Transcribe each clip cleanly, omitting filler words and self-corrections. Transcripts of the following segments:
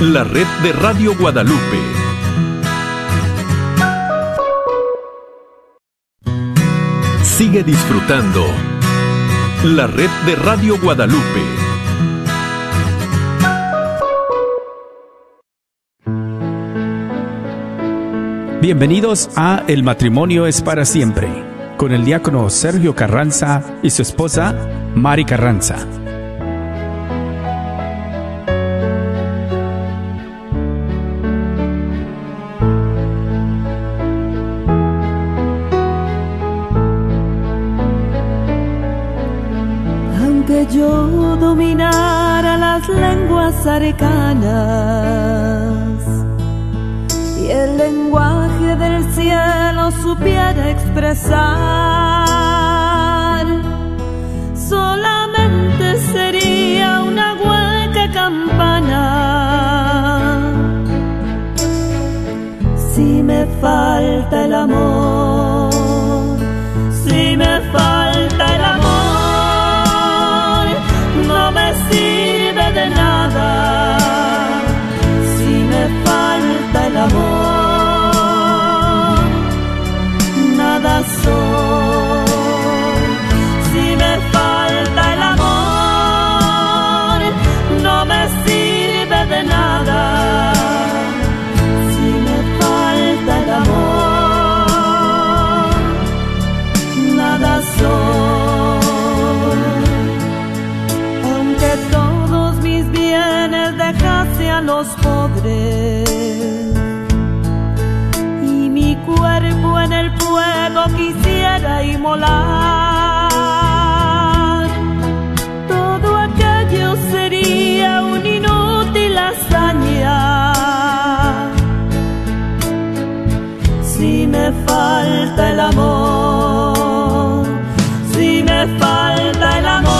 la red de Radio Guadalupe. Sigue disfrutando la red de Radio Guadalupe. Bienvenidos a El matrimonio es para siempre, con el diácono Sergio Carranza y su esposa Mari Carranza. Aunque yo dominara las lenguas arcanas y el lenguaje del cielo supiera expresar, solamente sería una hueca campana si me falta el amor, si me falta el amor. No me sirve de nada si me falta el amor, nada soy. Si me falta el amor, no me sirve de nada. Si me falta el amor, nada soy. Dejase a los pobres y mi cuerpo en el fuego quisiera inmolar, todo aquello sería una inútil hazaña si me falta el amor, si me falta el amor.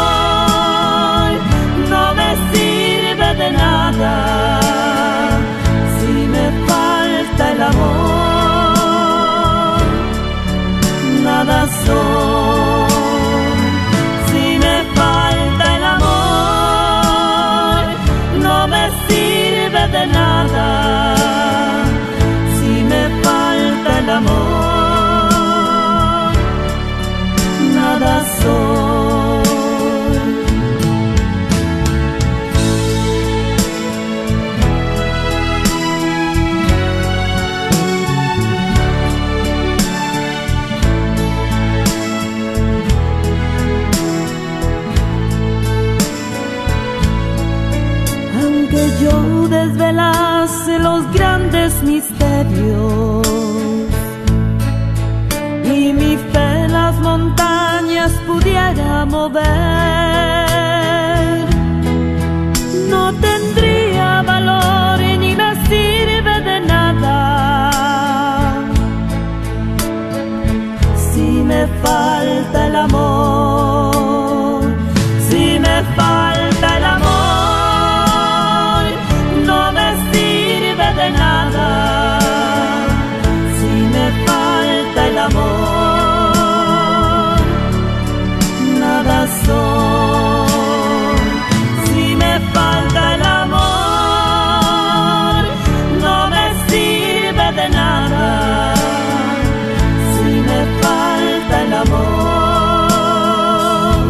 De nada si me falta el amor, nada soy. Si me falta el amor, no me sirve de nada. Si me falta el amor, nada soy. Yo desvelase los grandes misterios y mi fe las montañas pudiera mover, no tendría valor ni me sirve de nada si me falta el amor, si me falta el amor. De nada si me falta el amor, nada soy. Si me falta el amor, no me sirve de nada. Si me falta el amor,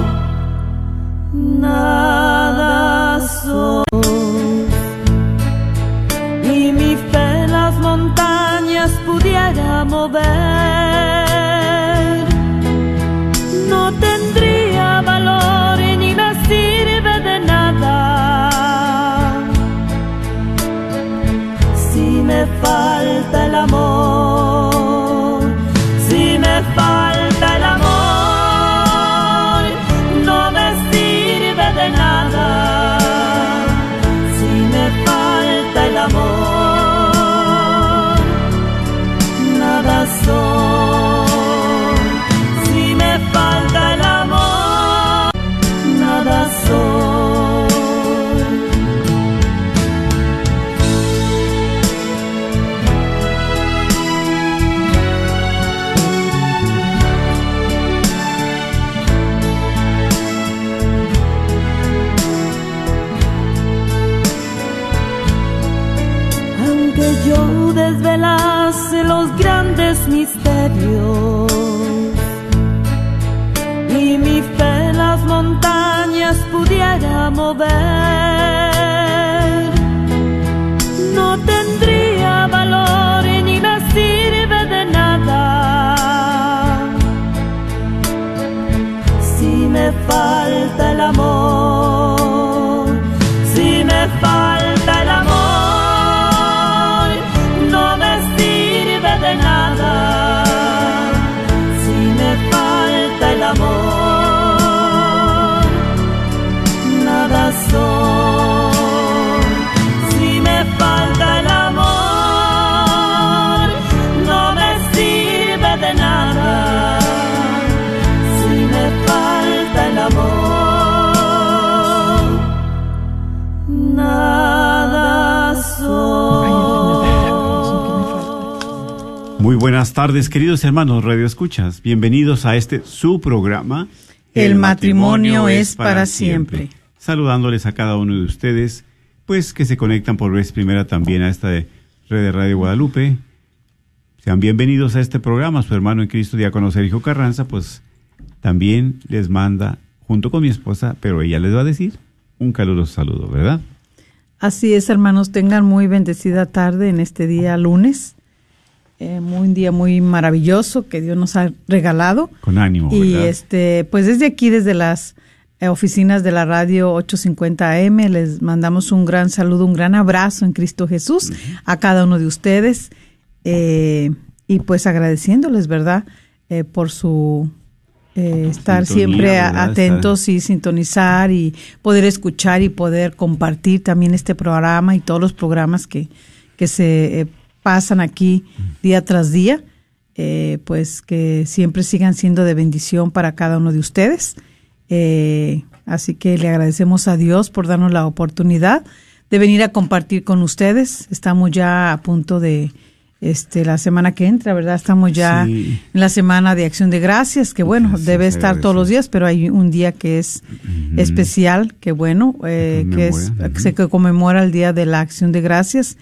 nada soy. Pudiera mover, no tendría valor ni me sirve de nada si me falta el amor, si me falta el amor, no me sirve de nada. Si me falta el amor, nada soy. que yo desvelase los grandes misterios y mi fe las montañas pudiera mover, no tendría valor y ni me sirve de nada si me falta el amor, si me falta el amor. No me sirve de nada si me falta el amor, nada soy. Si me falta el amor, no me sirve de nada. Si me falta el amor, nada soy. Muy buenas tardes, queridos hermanos Radio Escuchas. Bienvenidos a este su programa. El matrimonio es para siempre. Saludándoles a cada uno de ustedes, pues que se conectan por vez primera también a esta red de Radio Guadalupe. Sean bienvenidos a este programa. Su hermano en Cristo, diácono Sergio Carranza, pues también les manda, junto con mi esposa, pero ella les va a decir un caluroso saludo, ¿verdad? Así es, hermanos, tengan muy bendecida tarde en este día lunes. Un día muy maravilloso que Dios nos ha regalado. Con ánimo, ¿verdad? Y pues desde aquí, desde las oficinas de la radio 850 AM, les mandamos un gran saludo, un gran abrazo en Cristo Jesús a cada uno de ustedes, y pues agradeciéndoles, ¿verdad? Por su estar siempre ¿verdad? atentos y sintonizar y poder escuchar y poder compartir también este programa y todos los programas que se pasan aquí día tras día, pues que siempre sigan siendo de bendición para cada uno de ustedes. Así que le agradecemos a Dios por darnos la oportunidad de venir a compartir con ustedes. Estamos ya a punto de la semana que entra, ¿verdad? Estamos ya en la semana de Acción de Gracias, que bueno, debe estar todos los días, pero hay un día que es especial, que bueno, que se conmemora el Día de la Acción de Gracias.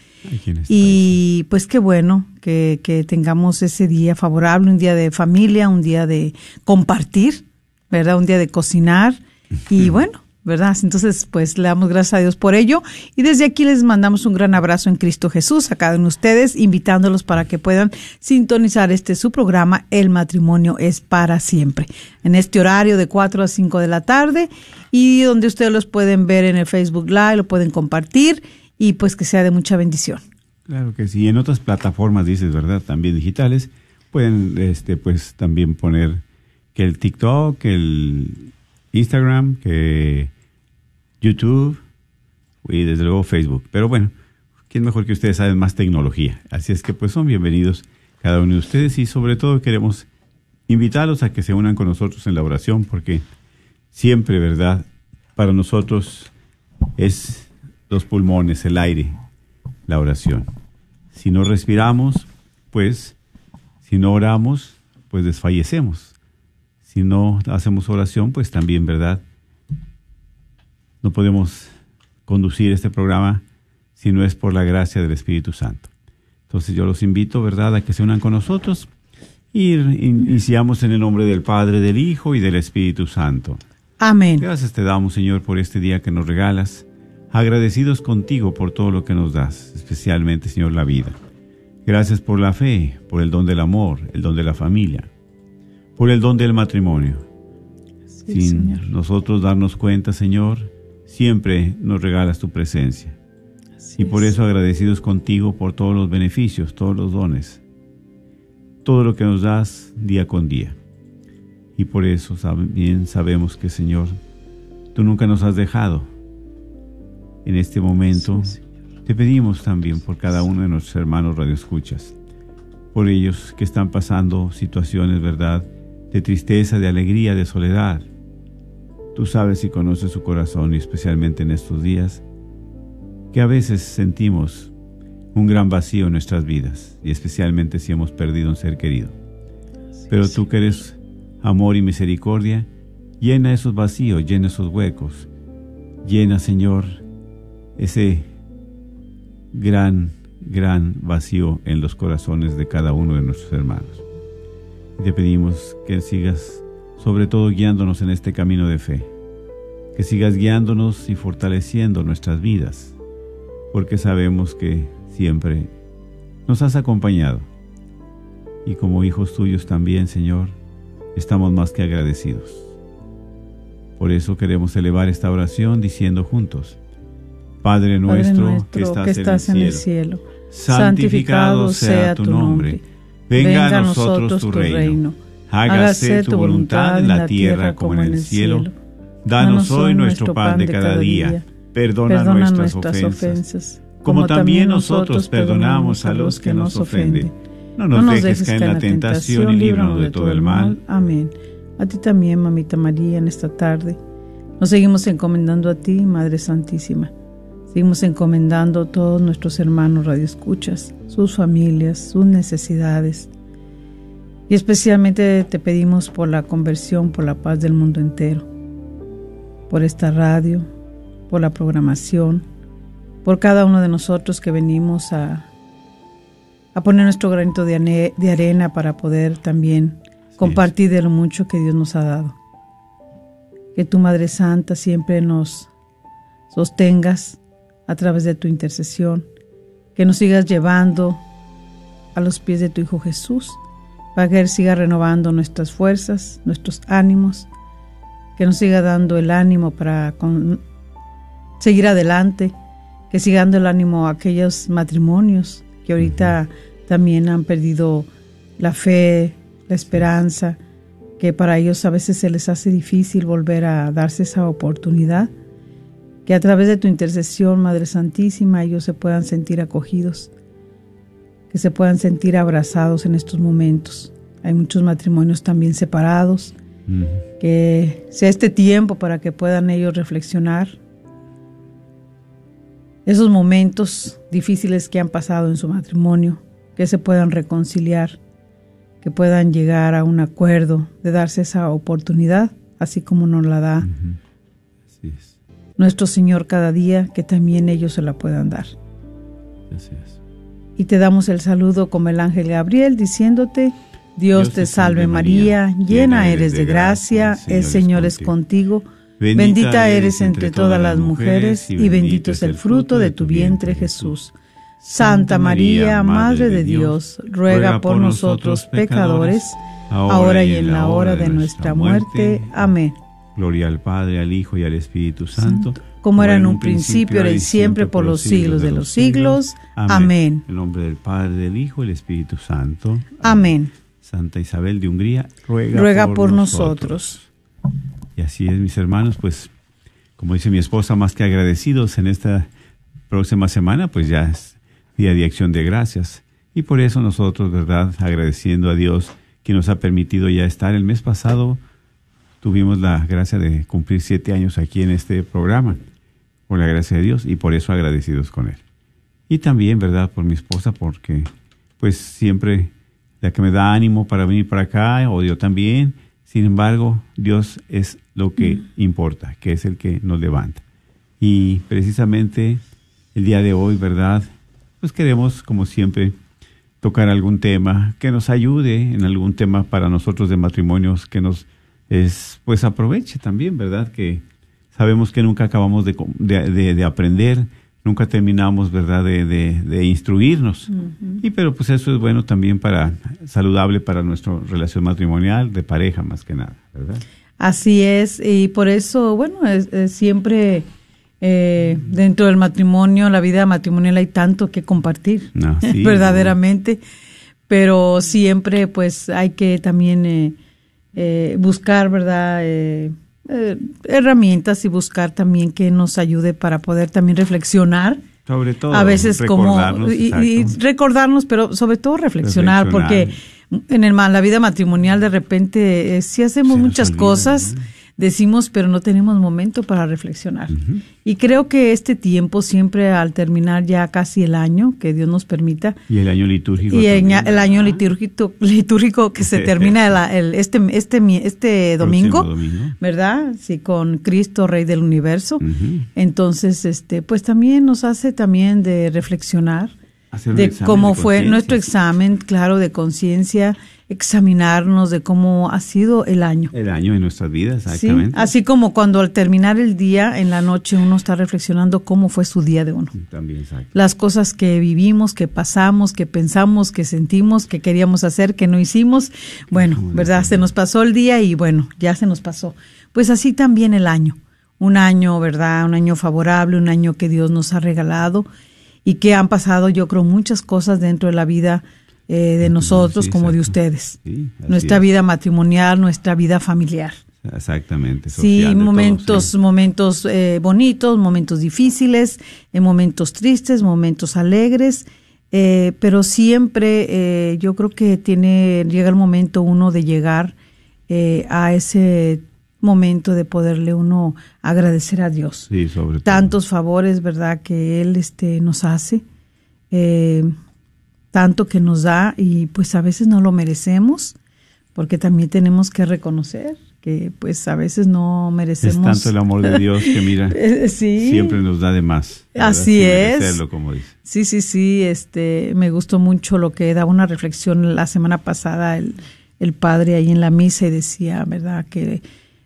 Y pues qué bueno que tengamos ese día favorable, un día de familia, un día de compartir, ¿verdad? Un día de cocinar y bueno, ¿verdad? Entonces, pues le damos gracias a Dios por ello y desde aquí les mandamos un gran abrazo en Cristo Jesús a cada uno de ustedes, invitándolos para que puedan sintonizar su programa El Matrimonio es para siempre, en este horario de 4 a 5 de la tarde y donde ustedes los pueden ver en el Facebook Live, lo pueden compartir y pues que sea de mucha bendición. Claro que sí, en otras plataformas, dices, ¿verdad? También digitales, pueden pues también poner que el TikTok, que el Instagram, que YouTube y desde luego Facebook. Pero bueno, ¿quién mejor que ustedes saben más tecnología? Así es que pues son bienvenidos cada uno de ustedes y sobre todo queremos invitarlos a que se unan con nosotros en la oración porque siempre, ¿verdad? Para nosotros es los pulmones, el aire, la oración. Si no respiramos, pues, si no oramos, pues desfallecemos. Si no hacemos oración, pues también, ¿verdad? No podemos conducir este programa si no es por la gracia del Espíritu Santo. Entonces yo los invito, ¿verdad?, a que se unan con nosotros y iniciamos en el nombre del Padre, del Hijo y del Espíritu Santo. Amén. Gracias te damos, Señor, por este día que nos regalas. Agradecidos contigo por todo lo que nos das, especialmente, Señor, la vida. Gracias por la fe, por el don del amor, el don de la familia, por el don del matrimonio. Sí, Sin Señor. nosotros darnos cuenta, Señor, siempre nos regalas tu presencia. Así Y por es. eso agradecidos contigo por todos los beneficios, todos los dones, todo lo que nos das día con día. Y por eso también sabemos que, Señor, tú nunca nos has dejado. En este momento te pedimos también por cada uno de nuestros hermanos radioescuchas, por ellos que están pasando situaciones, ¿verdad?, de tristeza, de alegría, de soledad. Tú sabes y conoces su corazón, y especialmente en estos días, que a veces sentimos un gran vacío en nuestras vidas, y especialmente si hemos perdido un ser querido. Pero tú que eres amor y misericordia, llena esos vacíos, llena esos huecos, llena, Señor, ese gran gran vacío en los corazones de cada uno de nuestros hermanos. Y te pedimos que sigas sobre todo guiándonos en este camino de fe, que sigas guiándonos y fortaleciendo nuestras vidas, porque sabemos que siempre nos has acompañado. Y como hijos tuyos también, Señor, estamos más que agradecidos. Por eso queremos elevar esta oración diciendo juntos: Padre nuestro que estás en el cielo, santificado sea tu nombre. Venga a nosotros tu reino. Hágase tu voluntad en la tierra como en el cielo. Danos hoy nuestro pan de cada día. Perdona nuestras ofensas, como también nosotros perdonamos a los que nos ofenden. No nos dejes caer en la tentación y líbranos de todo el mal. Amén. A ti también, Mamita María, en esta tarde nos seguimos encomendando a ti, Madre Santísima. Seguimos encomendando a todos nuestros hermanos radioescuchas, sus familias, sus necesidades. Y especialmente te pedimos por la conversión, por la paz del mundo entero, por esta radio, por la programación, por cada uno de nosotros que venimos a poner nuestro granito de arena para poder también compartir de lo mucho que Dios nos ha dado. Que tu Madre Santa siempre nos sostengas a través de tu intercesión, que nos sigas llevando a los pies de tu Hijo Jesús, para que Él siga renovando nuestras fuerzas, nuestros ánimos, que nos siga dando el ánimo para seguir adelante, que siga dando el ánimo a aquellos matrimonios que ahorita también han perdido la fe, la esperanza, que para ellos a veces se les hace difícil volver a darse esa oportunidad. Que a través de tu intercesión, Madre Santísima, ellos se puedan sentir acogidos, que se puedan sentir abrazados en estos momentos. Hay muchos matrimonios también separados, que sea este tiempo para que puedan ellos reflexionar esos momentos difíciles que han pasado en su matrimonio, que se puedan reconciliar, que puedan llegar a un acuerdo de darse esa oportunidad, así como nos la da Así es. nuestro Señor cada día, que también ellos se la puedan dar. Gracias. Y te damos el saludo como el ángel Gabriel, diciéndote: Dios te salve María, llena eres de gracia, el Señor es contigo. Bendita eres entre todas las mujeres y bendito es el fruto de tu vientre, Jesús. Santa María, Madre de Dios, ruega por nosotros pecadores, ahora y en la hora de nuestra muerte. Amén. Gloria al Padre, al Hijo y al Espíritu Santo, como era en un principio, ahora y siempre, por los siglos de los siglos. Amén. En nombre del Padre, del Hijo y del Espíritu Santo. Amén. Santa Isabel de Hungría, ruega por nosotros. Y así es, mis hermanos, pues, como dice mi esposa, más que agradecidos en esta próxima semana, pues ya es Día de Acción de Gracias. Y por eso nosotros, ¿verdad?, agradeciendo a Dios que nos ha permitido ya estar. El mes pasado tuvimos la gracia de cumplir 7 años aquí en este programa, por la gracia de Dios, y por eso agradecidos con Él. Y también, ¿verdad?, por mi esposa, porque pues siempre la que me da ánimo para venir para acá, o yo también. Sin embargo, Dios es lo que importa, que es el que nos levanta. Y precisamente el día de hoy, ¿verdad?, pues queremos, como siempre, tocar algún tema que nos ayude en algún tema para nosotros de matrimonios, que nos pues aproveche también, ¿verdad? Que sabemos que nunca acabamos de aprender, nunca terminamos, ¿verdad?, de instruirnos. Pero pues eso es bueno también saludable para nuestra relación matrimonial, de pareja más que nada, ¿verdad? Así es, y por eso, bueno, siempre dentro del matrimonio, la vida matrimonial, hay tanto que compartir, sí, verdaderamente, pero siempre pues hay que también buscar, ¿verdad?, herramientas, y buscar también que nos ayude para poder también reflexionar. Sobre todo, a veces recordarnos, y recordarnos, pero sobre todo reflexionar. Porque en la vida matrimonial de repente sí hacemos muchas cosas, decimos, pero no tenemos momento para reflexionar. Y creo que este tiempo, siempre al terminar ya casi el año, que Dios nos permita. Y el año litúrgico. Y el año litúrgico que se termina este domingo, ¿verdad? Sí, con Cristo, Rey del Universo. Entonces, pues también nos hace también de reflexionar. Hacer un de examen cómo de fue conciencia. nuestro examen, claro, de conciencia, examinarnos de cómo ha sido el año. El año en nuestras vidas, Sí, exactamente. así como cuando al terminar el día, en la noche uno está reflexionando cómo fue su día de uno. También, exacto. Las cosas que vivimos, que pasamos, que pensamos, que sentimos, que queríamos hacer, que no hicimos. Bueno, Dejamos de ¿verdad? hacer. Se nos pasó el día y bueno, ya se nos pasó. Pues así también el año. Un año, ¿verdad? Un año favorable, un año que Dios nos ha regalado y que han pasado, yo creo, muchas cosas dentro de la vida de nosotros Sí, como de exacto. ustedes. Sí, así Nuestra es. vida matrimonial, nuestra vida familiar. Exactamente. Sí, social, de momentos, todo, sí. momentos bonitos, momentos difíciles, momentos tristes, momentos alegres, pero siempre yo creo que llega el momento uno de llegar a ese momento de poderle uno agradecer a Dios. Sí, sobre todo. Tantos favores, ¿verdad?, que Él nos hace, tanto que nos da y pues a veces no lo merecemos, porque también tenemos que reconocer que pues a veces no merecemos. Es tanto el amor de Dios que mira, sí. siempre nos da de más. ¿verdad? Así Sin es. merecerlo, como dice. Sí, me gustó mucho lo que daba una reflexión la semana pasada el padre ahí en la misa y decía, ¿verdad?, que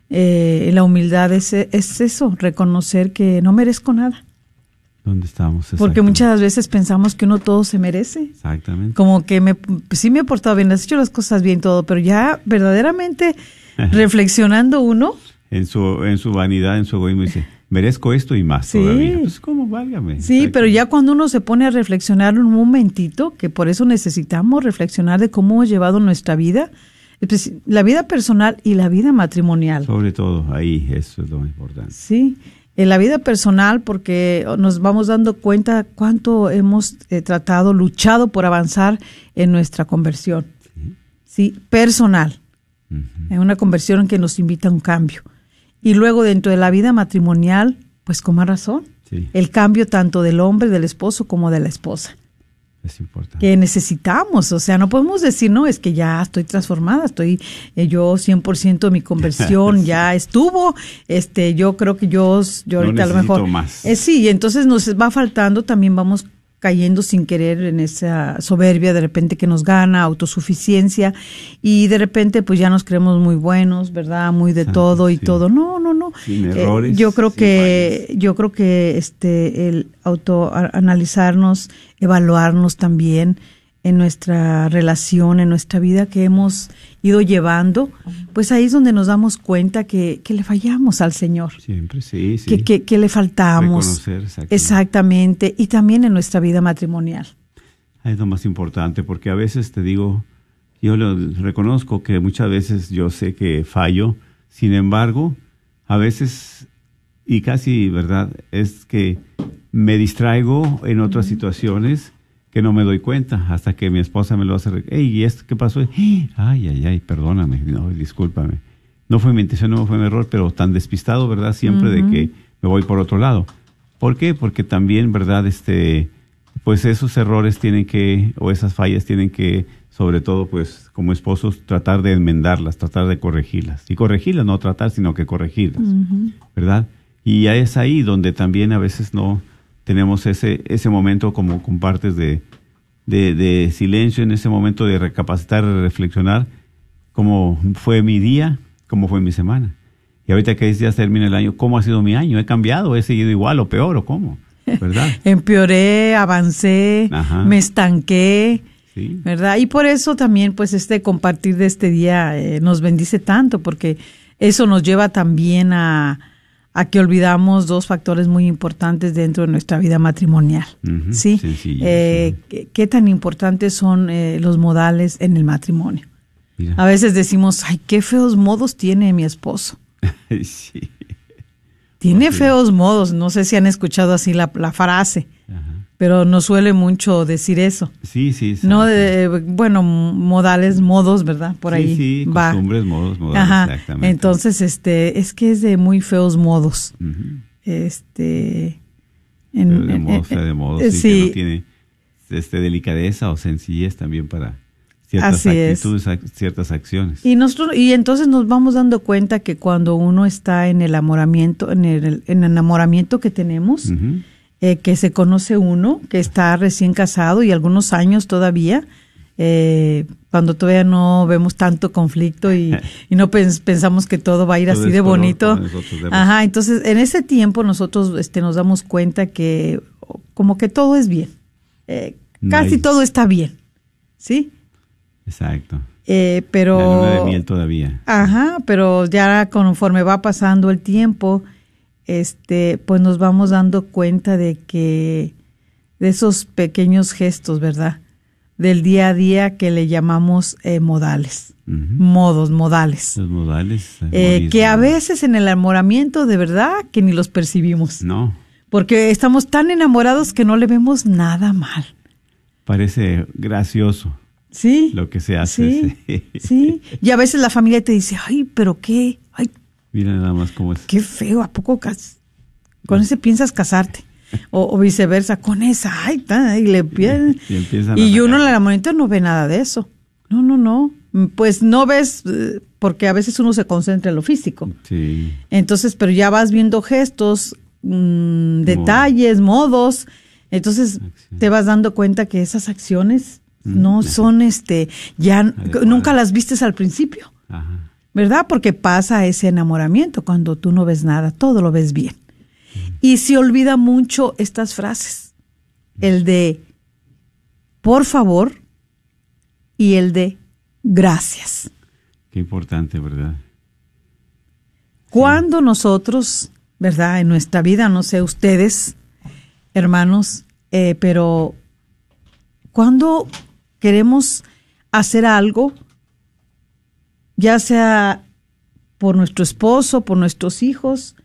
la humildad es eso, reconocer que no merezco nada. ¿Dónde estamos? Porque Exactamente. muchas veces pensamos que uno todo se merece. Exactamente. Como que sí me he portado bien, has hecho las cosas bien, todo, pero ya verdaderamente reflexionando uno. En su vanidad, en su egoísmo, dice, merezco esto y más Sí. todavía. Pues, ¿cómo? Válgame. Sí, Exacto. pero ya cuando uno se pone a reflexionar un momentito, que por eso necesitamos reflexionar de cómo hemos llevado nuestra vida, la vida personal y la vida matrimonial. Sobre todo, ahí, eso es lo más importante. Sí, en la vida personal, porque nos vamos dando cuenta cuánto hemos luchado por avanzar en nuestra conversión. Sí, personal. Ujú. Es una conversión que nos invita a un cambio. Y luego dentro de la vida matrimonial, pues con más razón, Sí, el cambio tanto del hombre, del esposo, como de la esposa. es importante. Que necesitamos, o sea, no podemos decir, no, es que ya estoy transformada, yo 100% mi conversión Sí. ya estuvo, yo creo que yo No ahorita a lo mejor. necesito más. Sí, entonces nos va faltando, también vamos cayendo sin querer en esa soberbia de repente que nos gana, autosuficiencia, y de repente pues ya nos creemos muy buenos, ¿verdad? Muy de Exacto, todo y sí. todo. No. Sin errores, Yo creo sin que fallas. el autoanalizarnos, evaluarnos también en nuestra relación, en nuestra vida que hemos ido llevando, pues ahí es donde nos damos cuenta que le fallamos al Señor. Siempre, sí, sí. Que le faltamos. Reconocer, Exactamente. Y también en nuestra vida matrimonial. Es lo más importante, porque a veces te digo, yo lo reconozco que muchas veces yo sé que fallo, sin embargo, a veces, y casi, ¿verdad?, es que me distraigo en otras situaciones que no me doy cuenta, hasta que mi esposa me lo hace, ¿y esto qué pasó? Ay, perdóname, no, discúlpame. No fue mi intención, no fue mi error, pero tan despistado, ¿verdad?, siempre de que me voy por otro lado. ¿Por qué? Porque también, ¿verdad?, pues esos errores o esas fallas tienen que, sobre todo, pues, como esposos, tratar de enmendarlas, tratar de corregirlas. Y corregirlas, no tratar, sino que corregirlas, ¿verdad? Y ya es ahí donde también a veces no tenemos ese momento, como compartes, de silencio, en ese momento de recapacitar, de reflexionar cómo fue mi día, cómo fue mi semana. Y ahorita que ya termina el año, ¿cómo ha sido mi año? ¿He cambiado? ¿He seguido igual o peor o cómo? ¿Verdad? Empeoré, avancé, Ajá. me estanqué, Sí. ¿verdad? Y por eso también, pues, compartir de este día nos bendice tanto, porque eso nos lleva también a que olvidamos dos factores muy importantes dentro de nuestra vida matrimonial. Ujú, ¿Sí? sencillo, sí. ¿Qué tan importantes son los modales en el matrimonio? Mira. A veces decimos, ay, qué feos modos tiene mi esposo. Sí. Tiene Pues sí. feos modos, no sé si han escuchado así la frase, Ajá. pero nos suele mucho decir eso. Sí. No, exacto. modales, modos, ¿verdad? Por ahí Sí, va. costumbres, modos, modales, Ajá. exactamente. Entonces, es que es de muy feos modos. Ujú. De modos, de modos, sí, sí. que no tiene delicadeza o sencillez también para ciertas Así es. actitudes, ciertas acciones. Y entonces nos vamos dando cuenta que cuando uno está en el enamoramiento, en el enamoramiento que tenemos, Ujú. que se conoce uno, que está recién casado y algunos años todavía, cuando todavía no vemos tanto conflicto y no pensamos que todo va a ir todo así de bonito. Ajá, entonces en ese tiempo nosotros nos damos cuenta que como que todo es bien, casi todo está bien, ¿sí? Exacto. Pero la luna de miel todavía. Ajá, pero ya conforme va pasando el tiempo, pues nos vamos dando cuenta de esos pequeños gestos, ¿verdad? Del día a día que le llamamos modales, modales. Los modales. Que a veces en el enamoramiento de verdad que ni los percibimos. No. Porque estamos tan enamorados que no le vemos nada mal. Parece gracioso. Sí. Lo que se hace. Sí, sí. Y a veces la familia te dice, ay, pero qué, ay. Mira nada más cómo es. Qué feo, ¿a poco con ese piensas casarte? O viceversa, con esa, ay, y uno en el enamoramiento no ve nada de eso. No. Pues no ves, porque a veces uno se concentra en lo físico. Sí. Entonces, pero ya vas viendo gestos, detalles, modos. Entonces, te vas dando cuenta que esas acciones no son, ya adecuadas. Nunca las vistes al principio. Ajá. ¿Verdad? Porque pasa ese enamoramiento cuando tú no ves nada, todo lo ves bien. Y se olvida mucho estas frases. El de por favor y el de gracias. Qué importante, ¿verdad? Cuando nosotros, ¿verdad? En nuestra vida, no sé ustedes, hermanos, pero cuando queremos hacer algo, ya sea por nuestro esposo, por nuestros hijos,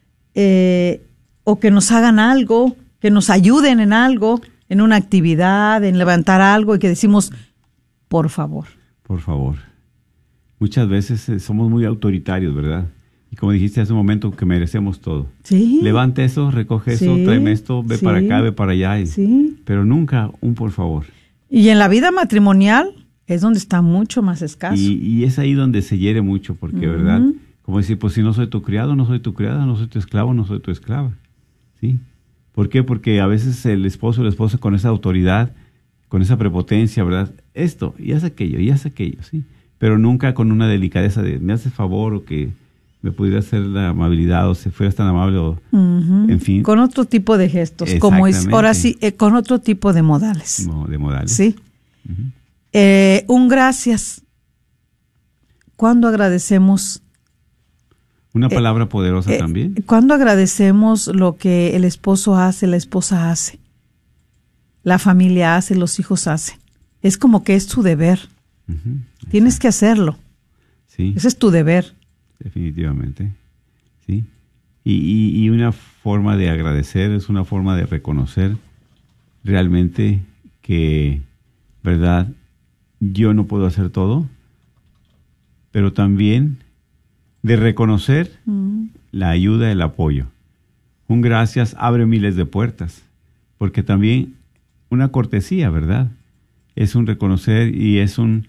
o que nos hagan algo, que nos ayuden en algo, en una actividad, en levantar algo y que decimos, por favor. Por favor. Muchas veces somos muy autoritarios, ¿verdad? Y como dijiste hace un momento, que merecemos todo. Sí. Levanta eso, recoge eso, tráeme esto, ve para acá, ve para allá. Sí. Pero nunca un por favor. Y en la vida matrimonial es donde está mucho más escaso. Y es ahí donde se hiere mucho, porque, ¿verdad? Como decir, pues si no soy tu criado, no soy tu criada, no soy tu esclavo, no soy tu esclava. ¿Sí? ¿Por qué? Porque a veces el esposo o la esposa con esa autoridad, con esa prepotencia, ¿verdad? Esto, y haz aquello, ¿sí? Pero nunca con una delicadeza de, me haces favor, o que me pudiera hacer la amabilidad, o si fueras tan amable, o en fin. Con otro tipo de gestos, como ahora sí, con otro tipo de modales. No, de modales. Sí. Un gracias. ¿Cuándo agradecemos? Una palabra poderosa también. ¿Cuándo agradecemos lo que el esposo hace, la esposa hace, la familia hace, los hijos hacen? Es como que es tu deber. Tienes que hacerlo. Sí. Ese es tu deber. Definitivamente. Sí. Y una forma de agradecer es una forma de reconocer realmente que, ¿verdad? Yo no puedo hacer todo, pero también de reconocer la ayuda, el apoyo. Un gracias abre miles de puertas, porque también una cortesía, ¿verdad? Es un reconocer y es un,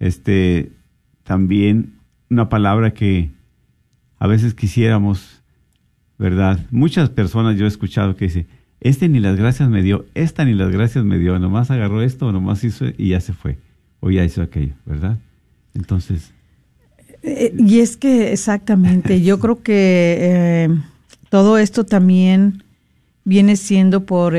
también una palabra que a veces quisiéramos, ¿verdad? Muchas personas yo he escuchado que dicen, ni las gracias me dio, esta ni las gracias me dio, nomás agarró esto, nomás hizo y ya se fue, o ya hizo aquello, ¿verdad? Entonces... y es que exactamente, yo creo que todo esto también viene siendo por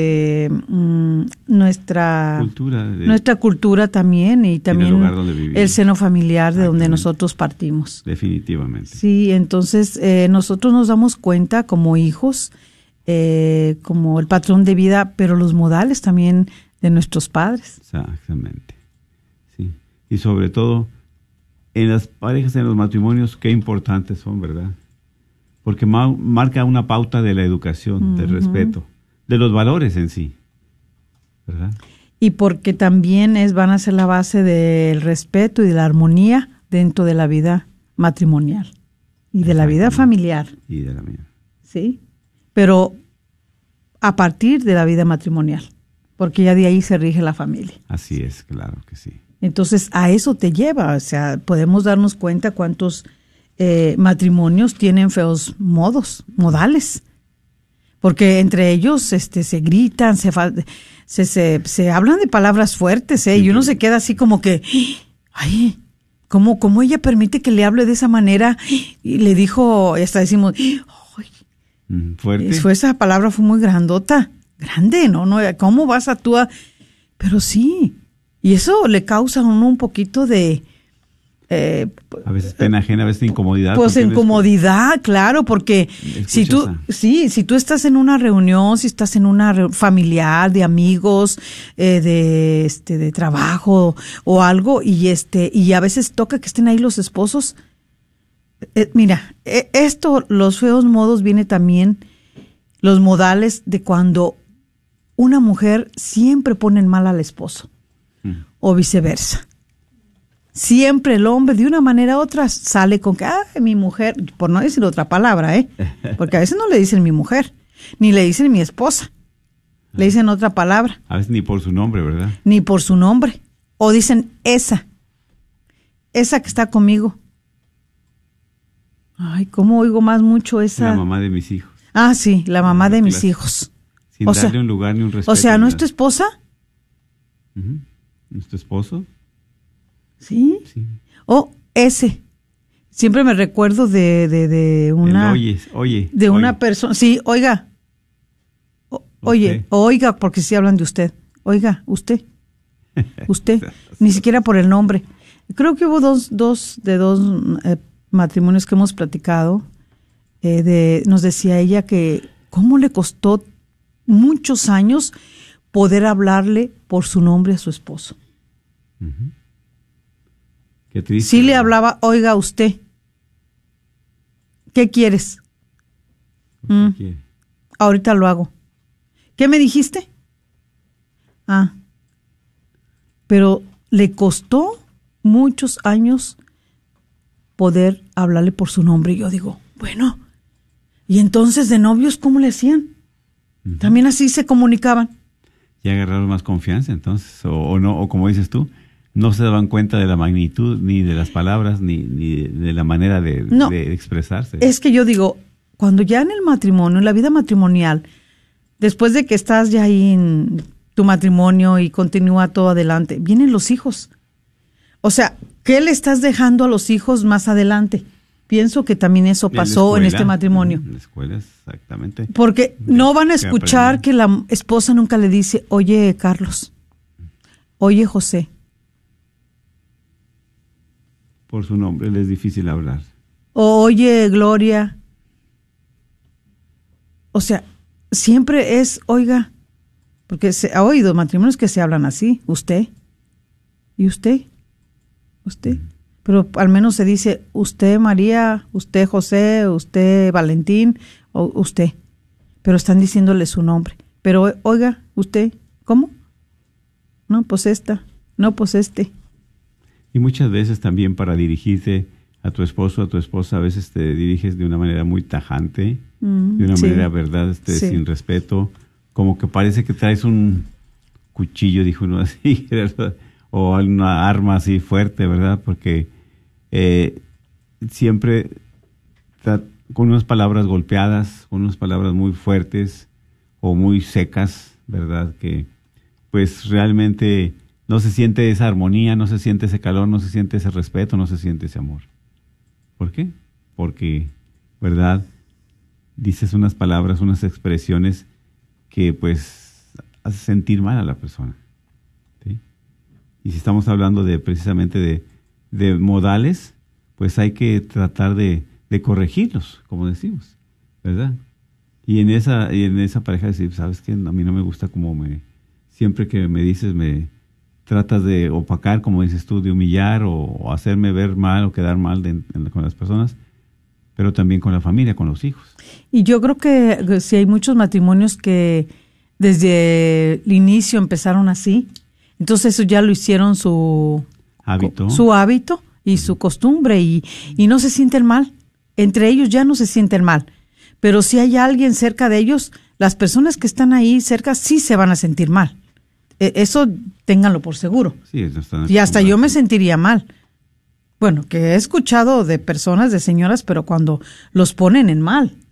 nuestra cultura también y también el seno familiar de donde nosotros partimos. Definitivamente. Sí, entonces nosotros nos damos cuenta como hijos, como el patrón de vida, pero los modales también de nuestros padres. Exactamente. Sí. Y sobre todo en las parejas, en los matrimonios, qué importantes son, ¿verdad? Porque marca una pauta de la educación, del respeto, de los valores en sí, ¿verdad? Y porque también van a ser la base del respeto y de la armonía dentro de la vida matrimonial y de la vida familiar. Y de la mía. Sí, pero a partir de la vida matrimonial, porque ya de ahí se rige la familia. Así es, claro que sí. Entonces, a eso te lleva, o sea, podemos darnos cuenta cuántos matrimonios tienen feos modales. porque entre ellos se gritan, se hablan de palabras fuertes, y uno se queda así como que, ay, ¿cómo ella permite que le hable de esa manera? Y le dijo, y hasta decimos, ay, fuerte. Esa palabra fue muy grandota, grande, ¿no? ¿Cómo vas a tú a...? Pero sí, y eso le causa a uno un poquito de... a veces pena ajena, a veces incomodidad. Pues incomodidad, claro, porque si tú estás en una reunión, si estás en una familiar, de amigos, de trabajo o algo, y a veces toca que estén ahí los esposos. Mira, los feos modos viene también los modales de cuando una mujer siempre pone en mal al esposo o viceversa. Siempre el hombre, de una manera u otra, sale con que, mi mujer, por no decir otra palabra, porque a veces no le dicen mi mujer, ni le dicen mi esposa, le dicen otra palabra. A veces ni por su nombre, ¿verdad? Ni por su nombre. O dicen esa que está conmigo. Ay, ¿cómo oigo más mucho esa? La mamá de mis hijos. Ah, sí, la mamá de mis hijos. Sin darle un lugar ni un respeto. O sea, ¿no es tu esposa? ¿No es tu esposo? Sí. Ese. Siempre me recuerdo de una... Oye. De una persona. Sí, oiga. Oiga, porque sí hablan de usted. Oiga, usted. Ni siquiera por el nombre. Creo que hubo dos matrimonios que hemos platicado. Nos decía ella que cómo le costó muchos años poder hablarle por su nombre a su esposo. Qué triste. Sí le hablaba, oiga usted, ¿qué quieres? ¿Qué quiere? Ahorita lo hago. ¿Qué me dijiste? Pero le costó muchos años poder hablarle por su nombre. Y yo digo, bueno, ¿y entonces de novios cómo le hacían? También así se comunicaban. Y agarraron más confianza entonces, o no, o como dices tú, no se daban cuenta de la magnitud, ni de las palabras, ni de la manera de expresarse. Es que yo digo, cuando ya en el matrimonio, en la vida matrimonial, después de que estás ya ahí en tu matrimonio y continúa todo adelante, vienen los hijos. O sea, ¿qué le estás dejando a los hijos más adelante? Pienso que también eso pasó en este matrimonio. En la escuela, exactamente. Porque no van a escuchar que la esposa nunca le dice, oye, Carlos, oye, José. Por su nombre le es difícil hablar. Oye, Gloria. O sea, siempre es, oiga, porque se ha oído matrimonios que se hablan así, usted, y usted, pero al menos se dice usted María, usted José, usted Valentín, o usted, pero están diciéndole su nombre. Pero oiga, usted, ¿cómo? No, pues esta, no, pues este. Y muchas veces también para dirigirte a tu esposo, a tu esposa, a veces te diriges de una manera muy tajante, de una manera, ¿verdad? Sin respeto, como que parece que traes un cuchillo, dijo uno así, ¿verdad? O una arma así fuerte, ¿verdad? Porque siempre con unas palabras golpeadas, con unas palabras muy fuertes o muy secas, ¿verdad? Que pues realmente no se siente esa armonía, no se siente ese calor, no se siente ese respeto, no se siente ese amor. ¿Por qué? Porque, ¿verdad? Dices unas palabras, unas expresiones que pues hace sentir mal a la persona. ¿Sí? Y si estamos hablando precisamente de modales, pues hay que tratar de corregirlos, como decimos, ¿verdad? Y en esa pareja decir, ¿sabes qué? A mí no me gusta como siempre que me dices, me tratas de opacar, como dices tú, de humillar o hacerme ver mal o quedar mal con las personas, pero también con la familia, con los hijos. Y yo creo que si hay muchos matrimonios que desde el inicio empezaron así, entonces eso ya lo hicieron su hábito y su costumbre y no se sienten mal. Entre ellos ya no se sienten mal, pero si hay alguien cerca de ellos, las personas que están ahí cerca sí se van a sentir mal. Eso ténganlo por seguro. Sí, y hasta yo me sentiría mal. Bueno, que he escuchado de personas, de señoras, pero cuando los ponen en mal,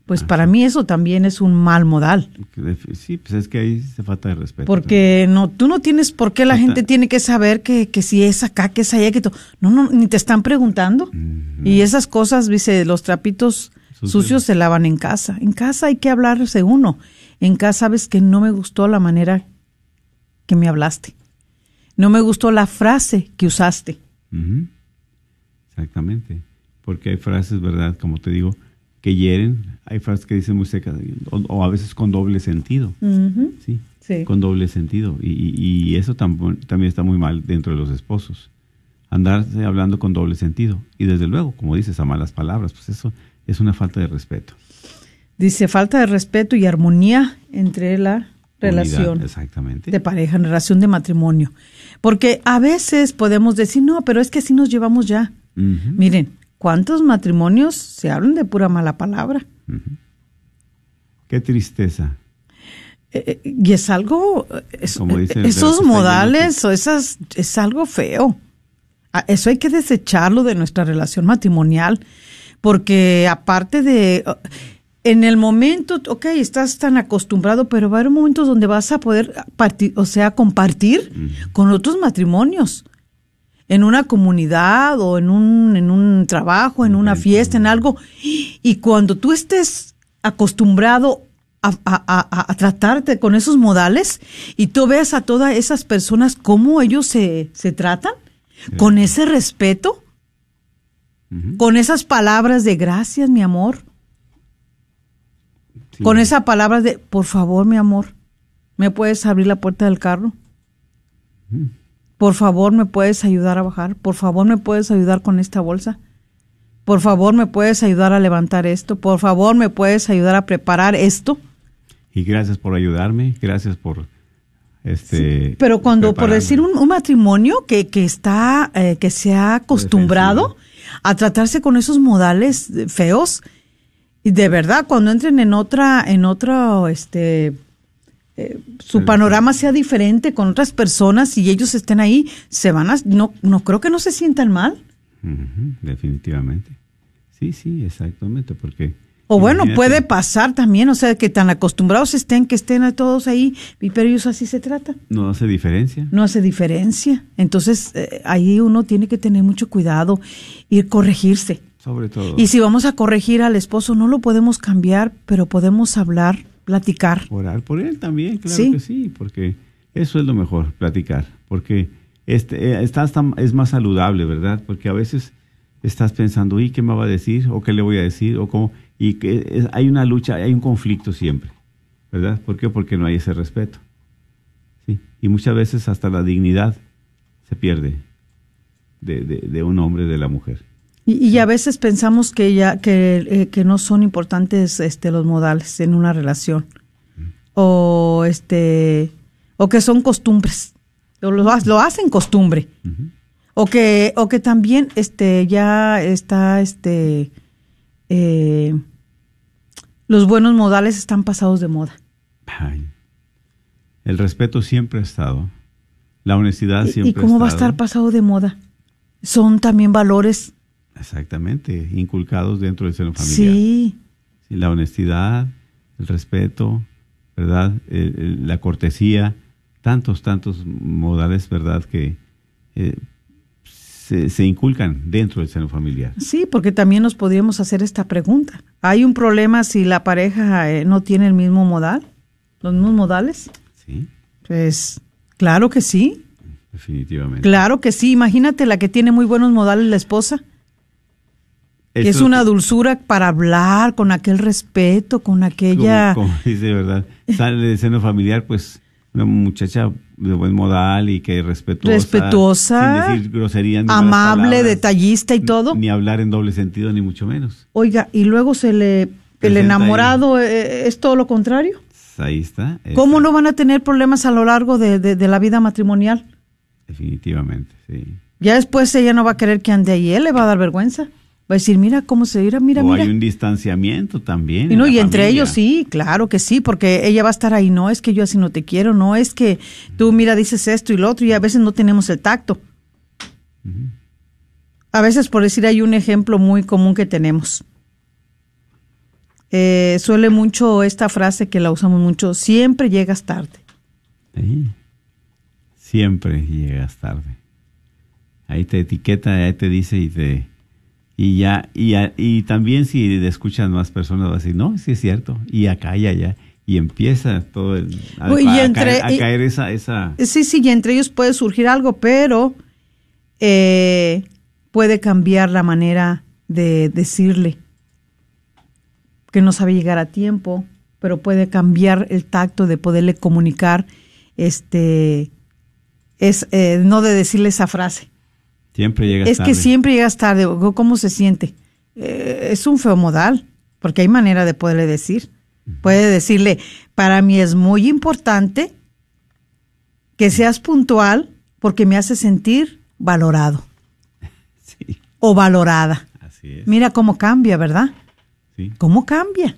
pues para mí eso también es un mal modal. Sí, pues es que ahí se falta de respeto. Porque tú no tienes por qué la gente tiene que saber que si es acá, que es allá, que todo. No, ni te están preguntando. Y esas cosas, dice, los trapitos sucios se lavan en casa. En casa hay que hablarse uno. En casa sabes que no me gustó la manera que me hablaste. No me gustó la frase que usaste. Exactamente. Porque hay frases, ¿verdad? Como te digo, que hieren. Hay frases que dicen muy secas o a veces con doble sentido. ¿Sí? Con doble sentido. Y eso también está muy mal dentro de los esposos. Andarse hablando con doble sentido. Y desde luego, como dices, a malas palabras, pues eso es una falta de respeto. Dice, falta de respeto y armonía entre la relación de pareja, en relación de matrimonio. Porque a veces podemos decir, no, pero es que así nos llevamos ya. Miren, ¿cuántos matrimonios se hablan de pura mala palabra? Qué tristeza. Y es algo, esos modales, o es algo feo. Eso hay que desecharlo de nuestra relación matrimonial, porque aparte de, en el momento, estás tan acostumbrado, pero va a haber momentos donde vas a poder compartir con otros matrimonios, en una comunidad o en un trabajo, en una fiesta, en algo, y cuando tú estés acostumbrado a tratarte con esos modales y tú veas a todas esas personas cómo ellos se tratan, con ese respeto, con esas palabras de gracias, mi amor, con esas palabras de por favor, mi amor, ¿me puedes abrir la puerta del carro? Por favor, ¿me puedes ayudar a bajar? Por favor, ¿me puedes ayudar con esta bolsa? Por favor, ¿me puedes ayudar a levantar esto? Por favor, ¿me puedes ayudar a preparar esto? Y gracias por ayudarme, gracias por sí, pero cuando, por decir un matrimonio que se ha acostumbrado a tratarse con esos modales feos, y de verdad, cuando entren en otro su panorama sea diferente con otras personas y ellos estén ahí, no creo que no se sientan mal. Definitivamente. Sí, exactamente, porque... O bueno, puede pasar también, que tan acostumbrados estén, que estén a todos ahí, pero ellos así se tratan. No hace diferencia. No hace diferencia. Entonces, ahí uno tiene que tener mucho cuidado y corregirse. Sobre todo. Y si vamos a corregir al esposo, no lo podemos cambiar, pero podemos hablar, platicar. Orar por él también, claro que sí, porque eso es lo mejor, platicar. Porque es más saludable, ¿verdad? Porque a veces estás pensando, ¿y qué me va a decir? ¿O qué le voy a decir? ¿O cómo? Y que hay una lucha, hay un conflicto siempre, ¿verdad? ¿Por qué? Porque no hay ese respeto. ¿Sí? Y muchas veces hasta la dignidad se pierde de un hombre, de la mujer. Y a veces pensamos que no son importantes los modales en una relación. O que son costumbres. O lo hacen costumbre. O que también ya está los buenos modales están pasados de moda. El respeto siempre ha estado. La honestidad siempre ha estado. ¿Y cómo va a estar pasado de moda? Son también valores. Exactamente, inculcados dentro del seno familiar. Sí. La honestidad, el respeto, ¿verdad? La cortesía, tantos modales, ¿verdad? Que se inculcan dentro del seno familiar. Sí, porque también nos podríamos hacer esta pregunta. ¿Hay un problema si la pareja no tiene el mismo modal? ¿Los mismos modales? Sí. Pues, claro que sí. Definitivamente. Claro que sí. Imagínate la que tiene muy buenos modales, la esposa. Que es una dulzura para hablar, con aquel respeto, con aquella... Como dice, ¿verdad? Sale del seno familiar, pues, una muchacha de buen modal y que respetuosa, sin decir groserías, ni amable, palabras, detallista y todo. Ni hablar en doble sentido, ni mucho menos. Oiga, y luego el enamorado es todo lo contrario. Ahí está. ¿Cómo no van a tener problemas a lo largo de la vida matrimonial? Definitivamente, sí. Ya después ella no va a querer que ande ahí, él le va a dar vergüenza. Va a decir, mira cómo se irá, mira. Hay un distanciamiento también. Y entre ellos sí, claro que sí, porque ella va a estar ahí, no es que yo así no te quiero, no es que tú, mira, dices esto y lo otro, y a veces no tenemos el tacto. A veces, por decir, hay un ejemplo muy común que tenemos. suele mucho esta frase que la usamos mucho, siempre llegas tarde. Sí. Siempre llegas tarde. Ahí te etiqueta, ahí te dice y también si le escuchan más personas va a decir, no, sí es cierto, y acá y allá, y empieza todo a caer esa... Sí, y entre ellos puede surgir algo, pero puede cambiar la manera de decirle que no sabe llegar a tiempo, pero puede cambiar el tacto de poderle comunicar, no de decirle esa frase. Siempre llegas tarde. Es que siempre llegas tarde. ¿Cómo se siente? Es un feo modal, porque hay manera de poderle decir. Puede decirle, para mí es muy importante que seas puntual porque me hace sentir valorado. Sí. O valorada. Así es. Mira cómo cambia, ¿verdad? Sí. ¿Cómo cambia?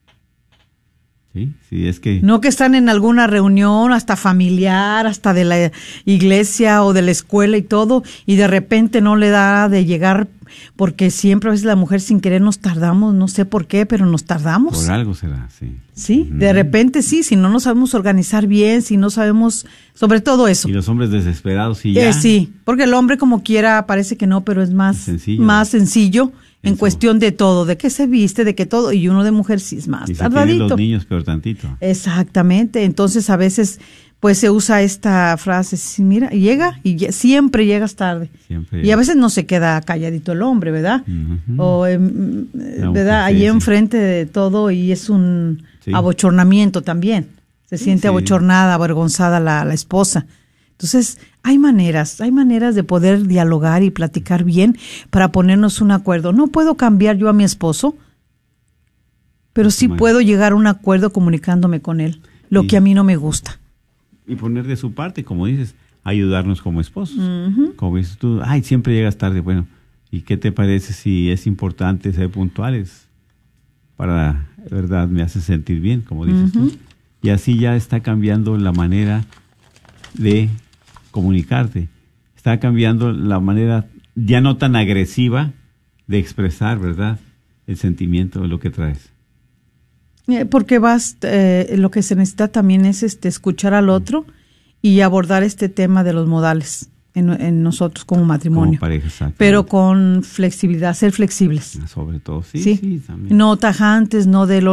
Sí, es que... No que están en alguna reunión, hasta familiar, hasta de la iglesia o de la escuela y todo, y de repente no le da de llegar, porque siempre a veces la mujer sin querer nos tardamos, no sé por qué, pero nos tardamos. Por algo será, sí. Sí, de repente sí, si no nos sabemos organizar bien, si no sabemos, sobre todo eso. Y los hombres desesperados y ya. Sí, porque el hombre como quiera parece que no, pero es más sencillo. En cuestión de todo, de qué se viste, de qué todo, y uno de mujer sí es más y si tardadito. tienen los niños peor tantito. Exactamente, entonces a veces pues se usa esta frase, sí, mira, llega y siempre llegas tarde. Y a veces no se queda calladito el hombre, ¿verdad? Uh-huh. O, ¿verdad? Ahí enfrente de todo y es un abochornamiento también. Se siente abochornada, avergonzada la esposa. Entonces, hay maneras de poder dialogar y platicar bien para ponernos un acuerdo. No puedo cambiar yo a mi esposo, pero sí puedo llegar a un acuerdo comunicándome con él, lo que a mí no me gusta. Y poner de su parte, como dices, ayudarnos como esposos. Uh-huh. Como dices tú, siempre llegas tarde. Bueno, ¿y qué te parece si es importante ser puntuales? Para, verdad, me hace sentir bien, como dices tú. Y así ya está cambiando la manera de comunicarte. Está cambiando la manera ya no tan agresiva de expresar, ¿verdad? El sentimiento de lo que traes. Porque lo que se necesita también es escuchar al otro y abordar este tema de los modales en nosotros como matrimonio. Como pareja, pero con flexibilidad, ser flexibles. Sobre todo, sí, también. No tajantes, no de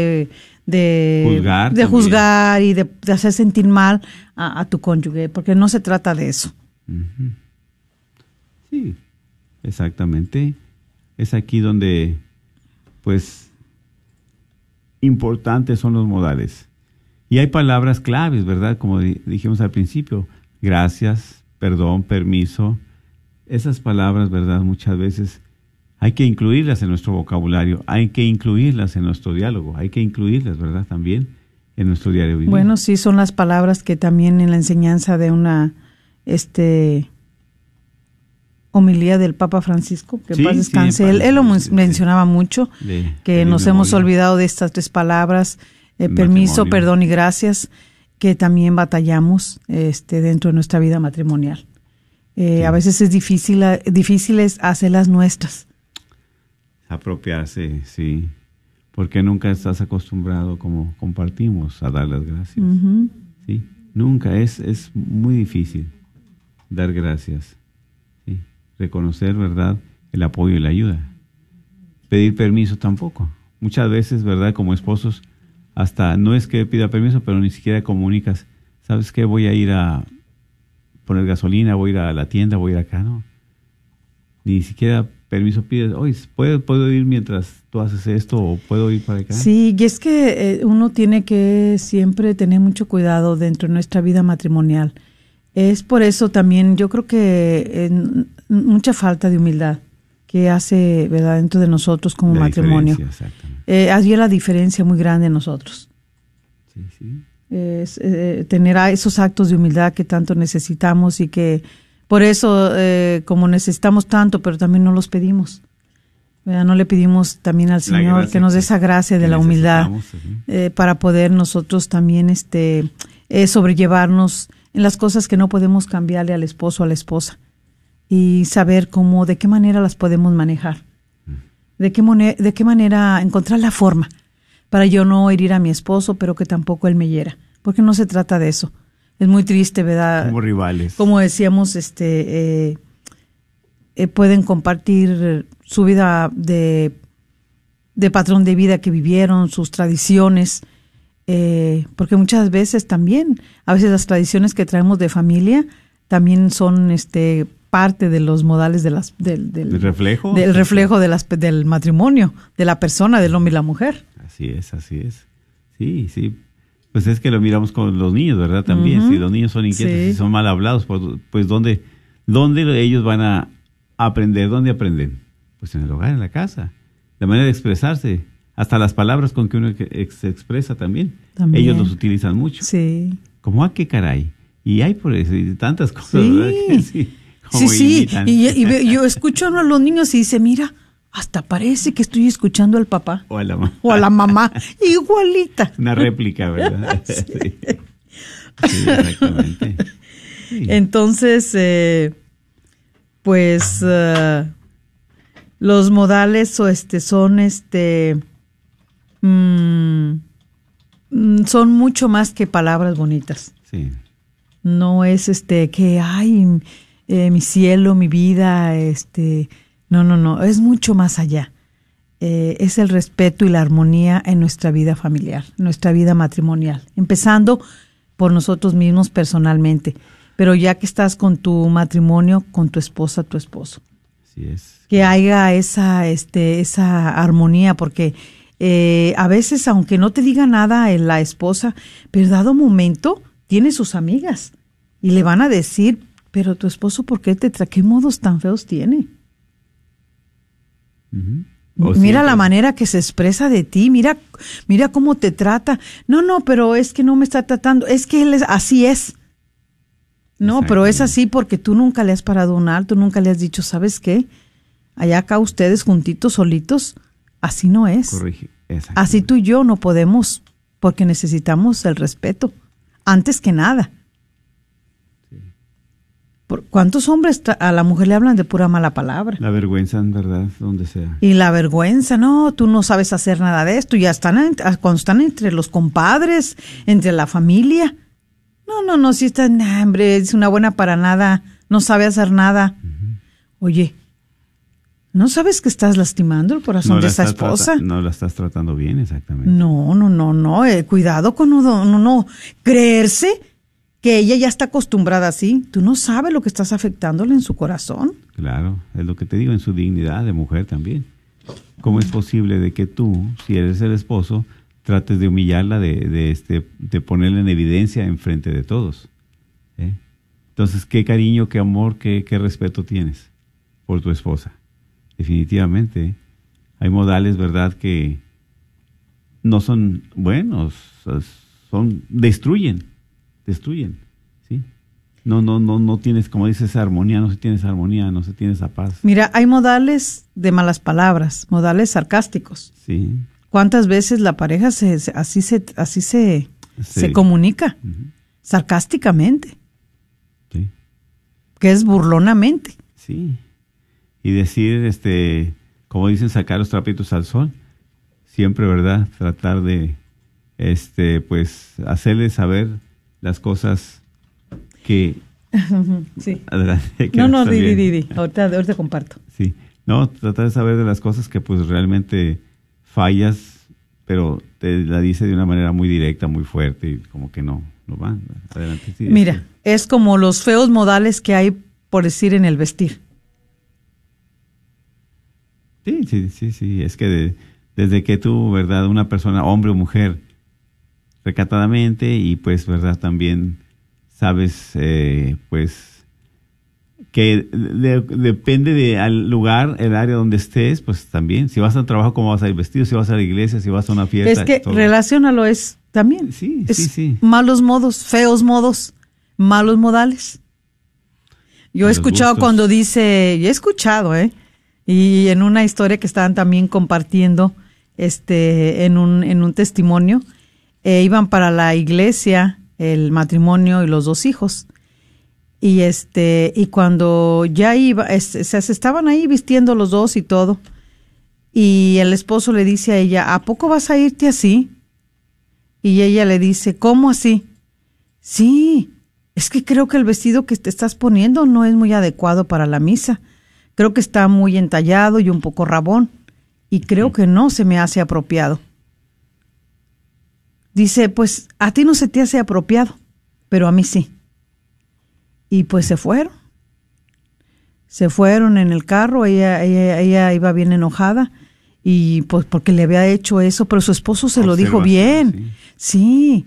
juzgar y de hacer sentir mal a tu cónyuge, porque no se trata de eso. Uh-huh. Sí, exactamente. Es aquí donde, pues, importantes son los modales. Y hay palabras claves, ¿verdad? Como dijimos al principio, gracias, perdón, permiso. Esas palabras, ¿verdad? Muchas veces hay que incluirlas en nuestro vocabulario, hay que incluirlas en nuestro diálogo, hay que incluirlas, ¿verdad? También en nuestro diario vivir. Bueno, sí, son las palabras que también en la enseñanza de una homilía del Papa Francisco, que paz descanse, él lo mencionaba mucho, que nos hemos olvidado de estas tres palabras, permiso, perdón y gracias, que también batallamos dentro de nuestra vida matrimonial. A veces es difícil hacerlas nuestras. Apropiarse, sí, porque nunca estás acostumbrado, como compartimos, a dar las gracias. Uh-huh. Sí, nunca, es muy difícil dar gracias. Sí, reconocer, ¿verdad?, el apoyo y la ayuda. Pedir permiso tampoco. Muchas veces, ¿verdad?, como esposos, hasta no es que pida permiso, pero ni siquiera comunicas, ¿sabes qué? Voy a ir a poner gasolina, voy a ir a la tienda, voy a ir acá, ¿no? Ni siquiera permiso pides, oye, ¿puedo ir mientras tú haces esto o puedo ir para acá? Sí, y es que uno tiene que siempre tener mucho cuidado dentro de nuestra vida matrimonial. Es por eso también yo creo que mucha falta de humildad que hace, ¿verdad?, dentro de nosotros como matrimonio. Hay la diferencia muy grande en nosotros. Sí. Es tener esos actos de humildad que tanto necesitamos y que por eso como necesitamos tanto, pero también no los pedimos. No le pedimos también al Señor que nos dé esa gracia de la humildad para poder nosotros también sobrellevarnos en las cosas que no podemos cambiarle al esposo o a la esposa y saber de qué manera las podemos manejar, de qué manera encontrar la forma para yo no herir a mi esposo, pero que tampoco él me hiera, porque no se trata de eso. Es muy triste, ¿verdad? Como rivales. Como decíamos, pueden compartir su vida de patrón de vida que vivieron, sus tradiciones, porque muchas veces también, a veces las tradiciones que traemos de familia también son parte de los modales del reflejo, del reflejo del matrimonio, de la persona, del hombre y la mujer. Así es. Sí, sí. Pues es que lo miramos con los niños, ¿verdad? También, si los niños son inquietos, Sí. si son mal hablados, pues ¿dónde ellos van a aprender? ¿Dónde aprenden? Pues en el hogar, en la casa. La manera de expresarse, hasta las palabras con que uno se expresa también. Ellos los utilizan mucho. Sí. Como, qué caray. Y hay por eso y tantas cosas, Sí. ¿verdad? Que sí. Como Sí. imitan. Y yo escucho a los niños y dice, mira, hasta parece que estoy escuchando al papá O a la mamá. o a la mamá, igualita. Una réplica, ¿verdad? Sí. Sí, exactamente. Sí. Entonces, pues los modales son mucho más que palabras bonitas. Sí. No es que ay, mi cielo, mi vida, no, es mucho más allá. Es el respeto y la armonía en nuestra vida familiar, nuestra vida matrimonial, empezando por nosotros mismos personalmente, pero ya que estás con tu matrimonio, con tu esposa, tu esposo. Así es. Que haya esa armonía, porque a veces, aunque no te diga nada la esposa, pero dado momento tiene sus amigas y le van a decir, pero tu esposo, ¿por qué qué modos tan feos tiene? Ujú. Mira la manera que se expresa de ti, mira cómo te trata. No, pero es que no me está tratando, es que así es. No, pero es así porque tú nunca le has parado un alto, nunca le has dicho, ¿sabes qué? Allá acá ustedes juntitos, solitos, así no es. Corrige. Así tú y yo no podemos, porque necesitamos el respeto, antes que nada. ¿Cuántos hombres a la mujer le hablan de pura mala palabra? La vergüenza, en verdad, donde sea. Y la vergüenza, no, tú no sabes hacer nada de esto. Ya cuando están entre los compadres, entre la familia. No, si están, hombre, es una buena para nada, no sabe hacer nada. Oye, ¿no sabes que estás lastimando el corazón de esa esposa? No la estás tratando bien, exactamente. No, cuidado con no creerse que ella ya está acostumbrada así. Tú no sabes lo que estás afectándole en su corazón. Claro, es lo que te digo, en su dignidad de mujer también. ¿Cómo es posible de que tú, si eres el esposo, trates de humillarla, de ponerla en evidencia enfrente de todos? Entonces, qué cariño, qué amor, qué respeto tienes por tu esposa. Definitivamente, hay modales, ¿verdad?, que no son buenos, destruyen, ¿sí? No tienes, como dices, armonía, no se tiene esa paz. Mira, hay modales de malas palabras, modales sarcásticos. Sí. ¿Cuántas veces la pareja así se comunica? Uh-huh. Sarcásticamente. Sí. Que es burlonamente. Sí. Y decir, como dicen, sacar los trapitos al sol. Siempre, ¿verdad? Tratar de, pues, hacerles saber las cosas que... Sí. Adelante, No, di. Ahorita comparto. Sí. No, tratar de saber de las cosas que, pues, realmente fallas, pero te la dice de una manera muy directa, muy fuerte, y como que no van. Adelante. Sí, mira, es como los feos modales que hay, por decir, en el vestir. Sí. Es que desde que tú, ¿verdad? Una persona, hombre o mujer, recatadamente y pues, ¿verdad? También sabes, pues, que depende del lugar, el área donde estés, pues también. Si vas a un trabajo, ¿cómo vas a ir vestido? Si vas a la iglesia, si vas a una fiesta. Es que relaciónalo es también. Sí. Malos modos, feos modos, malos modales. Yo he escuchado gustos. cuando dice, y en una historia que estaban también compartiendo, en un testimonio, iban para la iglesia, el matrimonio y los 2 hijos, y cuando ya iba, se estaban ahí vistiendo los 2 y todo, Y el esposo le dice a ella, ¿a poco vas a irte así? Y ella le dice, ¿cómo así? Sí, es que creo que el vestido que te estás poniendo no es muy adecuado para la misa. Creo que está muy entallado y un poco rabón. Y creo que no se me hace apropiado. Dice, pues a ti no se te hace apropiado, pero a mí sí. Y pues se fueron. Se fueron en el carro, ella iba bien enojada. Y pues porque le había hecho eso, pero su esposo se lo dijo bien. Sí.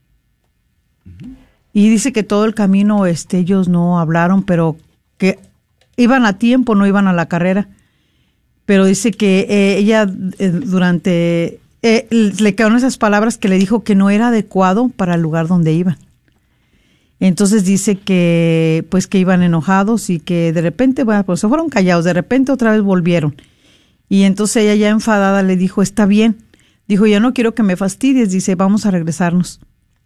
Y dice que todo el camino ellos no hablaron, pero que iban a tiempo, no iban a la carrera. Pero dice que ella le quedaron esas palabras que le dijo que no era adecuado para el lugar donde iban. Entonces dice que pues que iban enojados y que de repente, bueno, pues se fueron callados, de repente otra vez volvieron. Y entonces ella ya enfadada le dijo, está bien. Dijo, ya no quiero que me fastidies. Dice, vamos a regresarnos.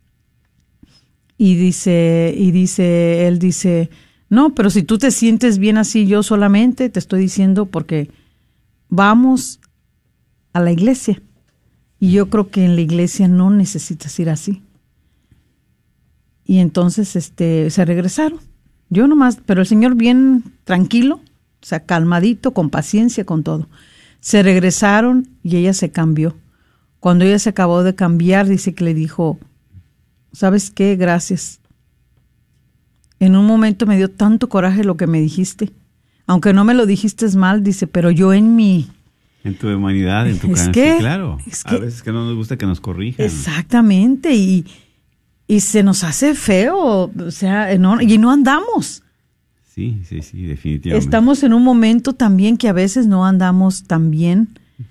Y él dice, no, pero si tú te sientes bien así, yo solamente te estoy diciendo porque vamos a la iglesia. Y yo creo que en la iglesia no necesitas ir así. Y entonces se regresaron. Yo nomás, pero el señor bien tranquilo, o sea, calmadito, con paciencia, con todo. Se regresaron y ella se cambió. Cuando ella se acabó de cambiar, dice que le dijo, ¿sabes qué? Gracias. En un momento me dio tanto coraje lo que me dijiste. Aunque no me lo dijiste mal, dice, pero yo en mi... En tu humanidad, en tu carácter, sí, claro. A veces que no nos gusta que nos corrijan. Exactamente, y se nos hace feo, o sea, y no andamos. Sí, definitivamente. Estamos en un momento también que a veces no andamos tan bien,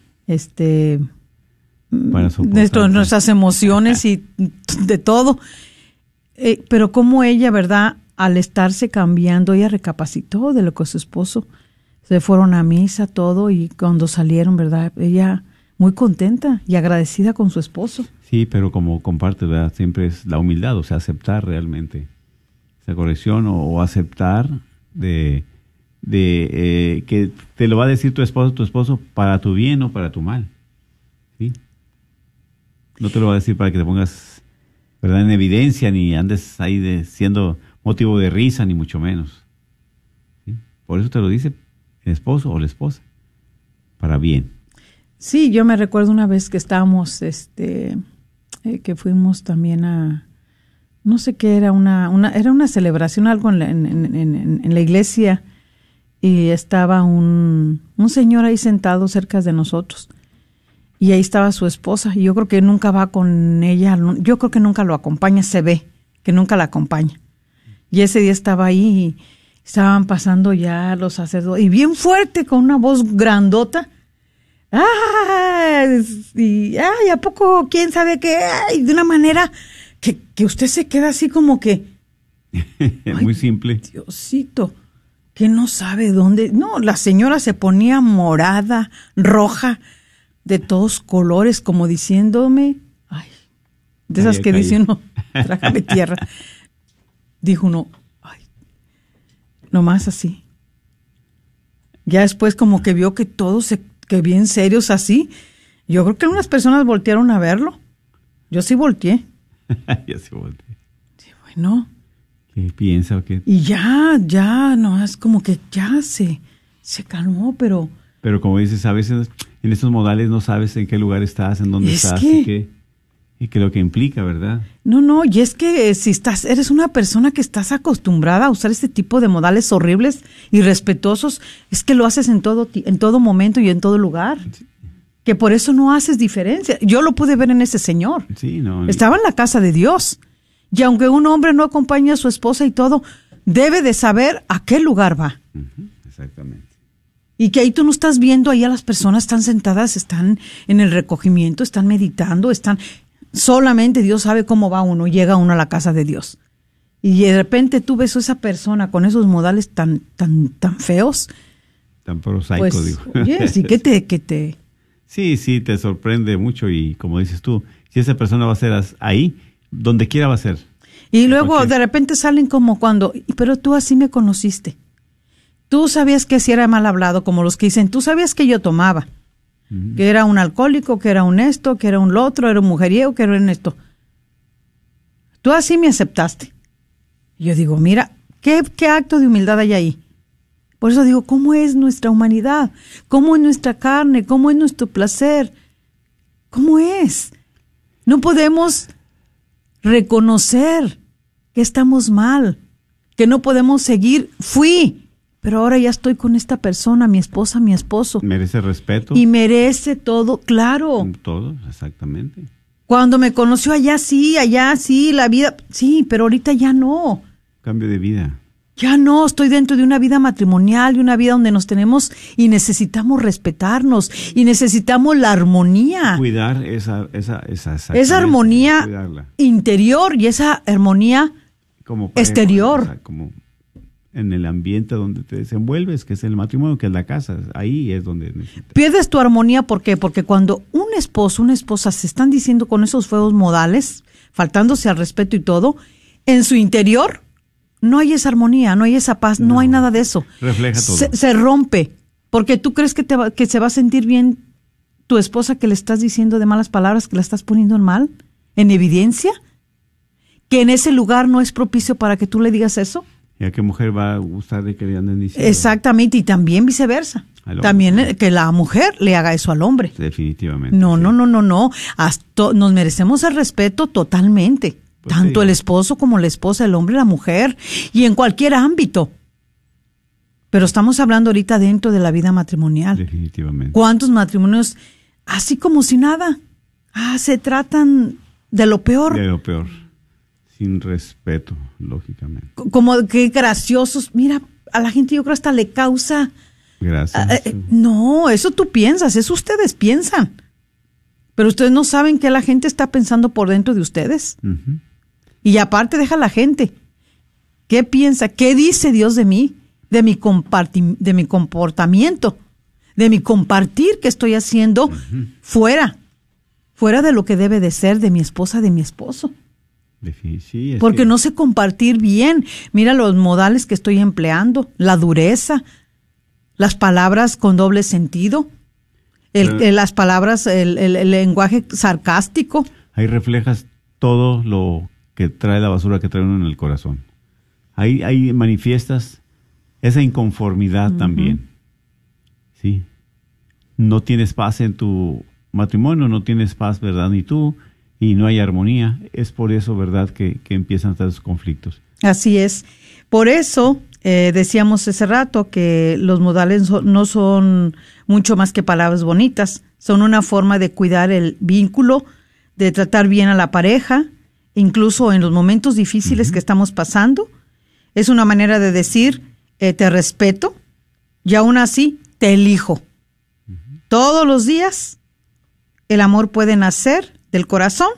para soportar nuestras emociones y de todo. Pero como ella, ¿verdad? Al estarse cambiando, ella recapacitó de lo que su esposo, se fueron a misa, todo, y cuando salieron, ¿verdad? Ella muy contenta y agradecida con su esposo. Sí, pero como comparte, ¿verdad? Siempre es la humildad, o sea, aceptar realmente esa corrección o aceptar de que te lo va a decir tu esposo para tu bien o para tu mal. ¿Sí? No te lo va a decir para que te pongas, ¿verdad?, en evidencia, ni andes ahí siendo motivo de risa, ni mucho menos. ¿Sí? Por eso te lo dice el esposo o la esposa, para bien. Sí, yo me recuerdo una vez que estábamos, que fuimos también a, no sé qué era, era una celebración, algo en la iglesia, y estaba un señor ahí sentado cerca de nosotros, y ahí estaba su esposa, y yo creo que nunca va con ella, yo creo que nunca lo acompaña, se ve que nunca la acompaña. Y ese día estaba ahí y estaban pasando ya los sacerdotes, y bien fuerte, con una voz grandota. Y ¿a poco quién sabe qué? Y de una manera que usted se queda así como que... Muy simple. Diosito, que no sabe dónde... No, la señora se ponía morada, roja, de todos colores, como diciéndome... Ay, de esas que dice uno, trágame tierra. Dijo uno, ay, nomás así. Ya después como que vio que todos que bien serios así. Yo creo que algunas personas voltearon a verlo. Yo sí volteé. Yo sí volteé. Sí, bueno. ¿Qué piensa o qué? Y ya, no, es como que ya se calmó, pero... Pero como dices, a veces en estos modales no sabes en qué lugar estás, en dónde estás y qué lo que implica, ¿verdad? No, y es que si eres una persona que estás acostumbrada a usar este tipo de modales horribles, irrespetuosos, es que lo haces en todo momento y en todo lugar. Sí. Que por eso no haces diferencia. Yo lo pude ver en ese señor. Sí, no. Estaba en la casa de Dios. Y aunque un hombre no acompaña a su esposa y todo, debe de saber a qué lugar va. Exactamente. Y que ahí tú no estás viendo, ahí a las personas están sentadas, están en el recogimiento, están meditando, solamente Dios sabe cómo va uno, llega uno a la casa de Dios. Y de repente tú ves a esa persona con esos modales tan feos. Tan prosaicos, pues, digo. Oye, sí, que te... Sí, te sorprende mucho y como dices tú, si esa persona va a ser ahí, donde quiera va a ser. Y luego de repente salen como cuando, pero tú así me conociste. Tú sabías que así era mal hablado, como los que dicen, tú sabías que yo tomaba. que era un alcohólico, que era un esto, que era un lo otro, era un mujeriego, que era un esto. Tú así me aceptaste. Y yo digo, mira, ¿qué acto de humildad hay ahí? Por eso digo, ¿cómo es nuestra humanidad? ¿Cómo es nuestra carne? ¿Cómo es nuestro placer? ¿Cómo es? No podemos reconocer que estamos mal, que no podemos seguir. Fui, pero ahora ya estoy con esta persona, mi esposa, mi esposo. Merece respeto. Y merece todo, claro. Todo, exactamente. Cuando me conoció allá sí, la vida, sí, pero ahorita ya no. Cambio de vida. Ya no, estoy dentro de una vida matrimonial, de una vida donde nos tenemos y necesitamos respetarnos y necesitamos la armonía. Cuidar esa armonía cuidarla. Interior y esa armonía como pareja, exterior. O sea, como en el ambiente donde te desenvuelves, que es el matrimonio, que es la casa, ahí es donde necesitas. Pierdes tu armonía, ¿por qué? Porque cuando un esposo, una esposa se están diciendo con esos feos modales, faltándose al respeto y todo, en su interior no hay esa armonía, no hay esa paz, no hay nada de eso. Refleja todo. Se rompe, porque tú crees que se va a sentir bien tu esposa que le estás diciendo de malas palabras, que la estás poniendo en mal, en evidencia, que en ese lugar no es propicio para que tú le digas eso. ¿Y a qué mujer va a gustar de que le anden diciendo? Exactamente, y también viceversa. También que la mujer le haga eso al hombre. Definitivamente. No, sí. no. Nos merecemos el respeto totalmente. Pues tanto sí. El esposo como la esposa, el hombre, la mujer, y en cualquier ámbito. Pero estamos hablando ahorita dentro de la vida matrimonial. Definitivamente. ¿Cuántos matrimonios, así como si nada, se tratan de lo peor? De lo peor. Sin respeto, lógicamente. Como que graciosos. Mira, a la gente yo creo hasta le causa... Gracias. No, eso tú piensas, eso ustedes piensan. Pero ustedes no saben qué la gente está pensando por dentro de ustedes. Uh-huh. Y aparte deja la gente. ¿Qué piensa? ¿Qué dice Dios de mí? De mi comportamiento. De mi compartir que estoy haciendo fuera de lo que debe de ser de mi esposa, de mi esposo. Sí, porque no sé compartir bien. Mira los modales que estoy empleando, la dureza, las palabras con doble sentido, las palabras, el lenguaje sarcástico. Ahí reflejas todo lo que trae la basura que trae uno en el corazón. Ahí manifiestas esa inconformidad también. Sí. No tienes paz en tu matrimonio, no tienes paz, ¿verdad? Ni tú. Y no hay armonía. Es por eso, ¿verdad?, que empiezan a estar esos conflictos. Así es. Por eso decíamos hace rato que los modales no son mucho más que palabras bonitas. Son una forma de cuidar el vínculo, de tratar bien a la pareja, incluso en los momentos difíciles que estamos pasando. Es una manera de decir, te respeto y aún así te elijo. Todos los días el amor puede nacer del corazón,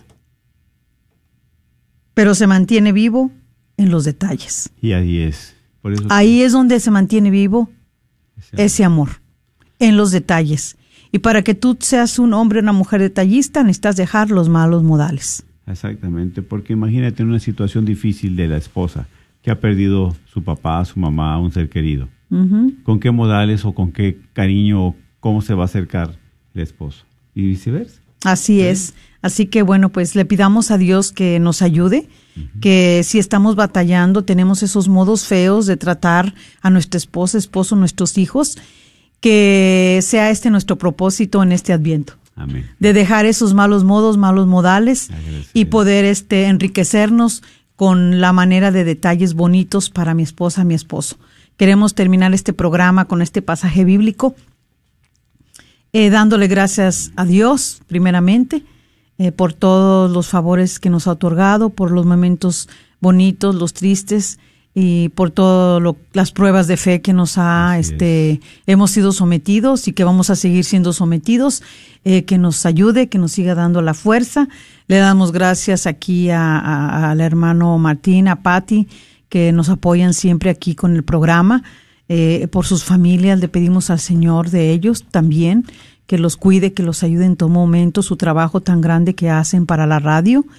pero se mantiene vivo en los detalles. Y ahí es. Por eso ahí es donde se mantiene vivo ese amor, en los detalles. Y para que tú seas un hombre o una mujer detallista, necesitas dejar los malos modales. Exactamente, porque imagínate una situación difícil de la esposa que ha perdido su papá, su mamá, un ser querido. ¿Con qué modales o con qué cariño o cómo se va a acercar el esposo? Y viceversa. Así es. Así que bueno, pues le pidamos a Dios que nos ayude, que si estamos batallando, tenemos esos modos feos de tratar a nuestra esposa, esposo, nuestros hijos, que sea nuestro propósito en este Adviento. Amén. De dejar esos malos modos, malos modales y poder enriquecernos con la manera de detalles bonitos para mi esposa, mi esposo. Queremos terminar este programa con este pasaje bíblico, dándole gracias a Dios, primeramente, por todos los favores que nos ha otorgado, por los momentos bonitos, los tristes, y por todas las pruebas de fe que nos hemos sido sometidos y que vamos a seguir siendo sometidos, que nos ayude, que nos siga dando la fuerza. Le damos gracias aquí al hermano Martín, a Patti, que nos apoyan siempre aquí con el programa, por sus familias. Le pedimos al Señor de ellos también, que los cuide, que los ayude en todo momento, su trabajo tan grande que hacen para la radio.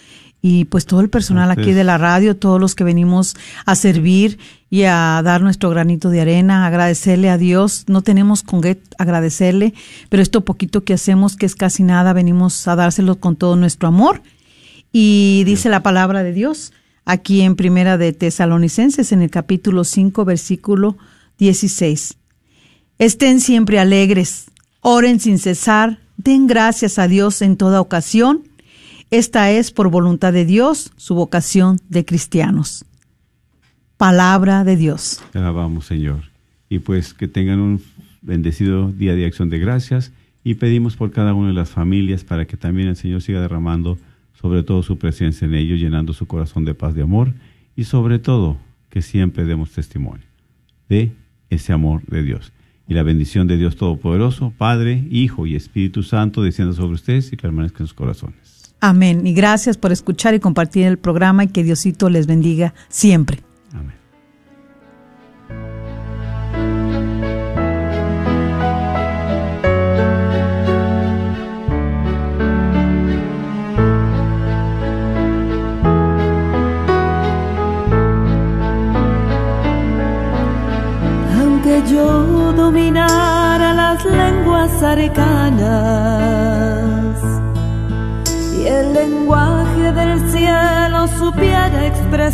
y pues todo el personal aquí de la radio, todos los que venimos a servir y a dar nuestro granito de arena, agradecerle a Dios. No tenemos con qué agradecerle, pero esto poquito que hacemos, que es casi nada, venimos a dárselo con todo nuestro amor. Y dice la palabra de Dios aquí en Primera de Tesalonicenses, en el capítulo 5, versículo 16. Estén siempre alegres, oren sin cesar, den gracias a Dios en toda ocasión. Esta es, por voluntad de Dios, su vocación de cristianos. Palabra de Dios. Te alabamos, Señor. Y pues que tengan un bendecido día de acción de gracias, y pedimos por cada una de las familias para que también el Señor siga derramando sobre todo su presencia en ellos, llenando su corazón de paz, de amor, y sobre todo que siempre demos testimonio de ese amor de Dios. Y la bendición de Dios Todopoderoso, Padre, Hijo y Espíritu Santo, descienda sobre ustedes y que permanezca en sus corazones. Amén. Y gracias por escuchar y compartir el programa, y que Diosito les bendiga siempre. Amén. Aunque yo dominara las lenguas arcanas y el lenguaje del cielo supiera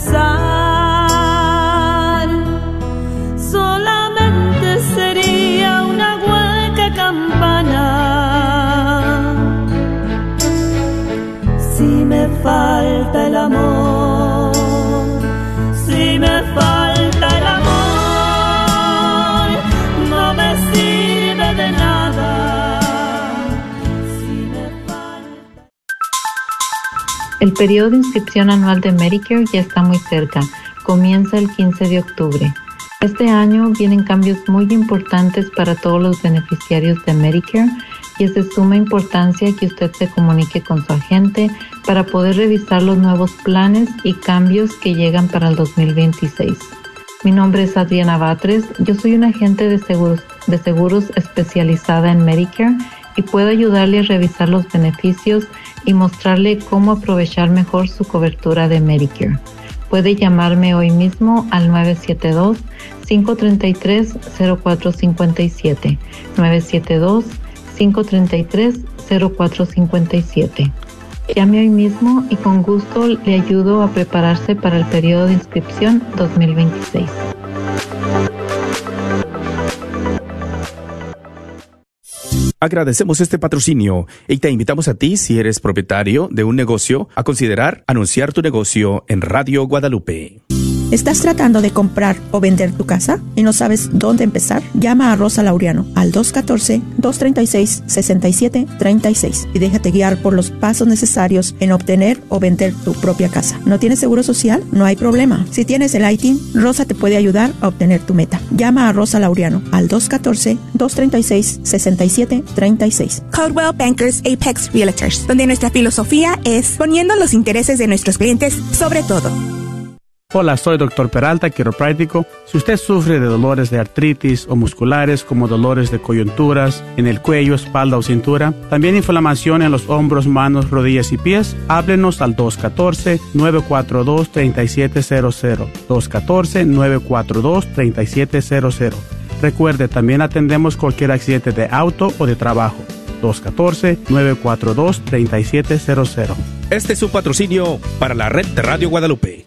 expresar, solamente sería una hueca campana. Si me falta el amor, si me falta el amor, no me sirve de nada. El periodo de inscripción anual de Medicare ya está muy cerca. Comienza el 15 de octubre. Este año vienen cambios muy importantes para todos los beneficiarios de Medicare, y es de suma importancia que usted se comunique con su agente para poder revisar los nuevos planes y cambios que llegan para el 2026. Mi nombre es Adriana Batres. Yo soy una agente de seguros especializada en Medicare, y puedo ayudarle a revisar los beneficios y mostrarle cómo aprovechar mejor su cobertura de Medicare. Puede llamarme hoy mismo al 972-533-0457, 972-533-0457. Llame hoy mismo y con gusto le ayudo a prepararse para el periodo de inscripción 2026. Agradecemos este patrocinio y te invitamos a ti, si eres propietario de un negocio, a considerar anunciar tu negocio en Radio Guadalupe. ¿Estás tratando de comprar o vender tu casa y no sabes dónde empezar? Llama a Rosa Laureano al 214-236-6736 y déjate guiar por los pasos necesarios en obtener o vender tu propia casa. ¿No tienes seguro social? No hay problema. Si tienes el ITIN, Rosa te puede ayudar a obtener tu meta. Llama a Rosa Laureano al 214-236-6736. Coldwell Bankers Apex Realtors, donde nuestra filosofía es poniendo los intereses de nuestros clientes sobre todo. Hola, soy Dr. Peralta, quiropráctico. Si usted sufre de dolores de artritis o musculares como dolores de coyunturas en el cuello, espalda o cintura, también inflamación en los hombros, manos, rodillas y pies, háblenos al 214-942-3700. 214-942-3700. Recuerde, también atendemos cualquier accidente de auto o de trabajo. 214-942-3700. Este es un patrocinio para la red de Radio Guadalupe.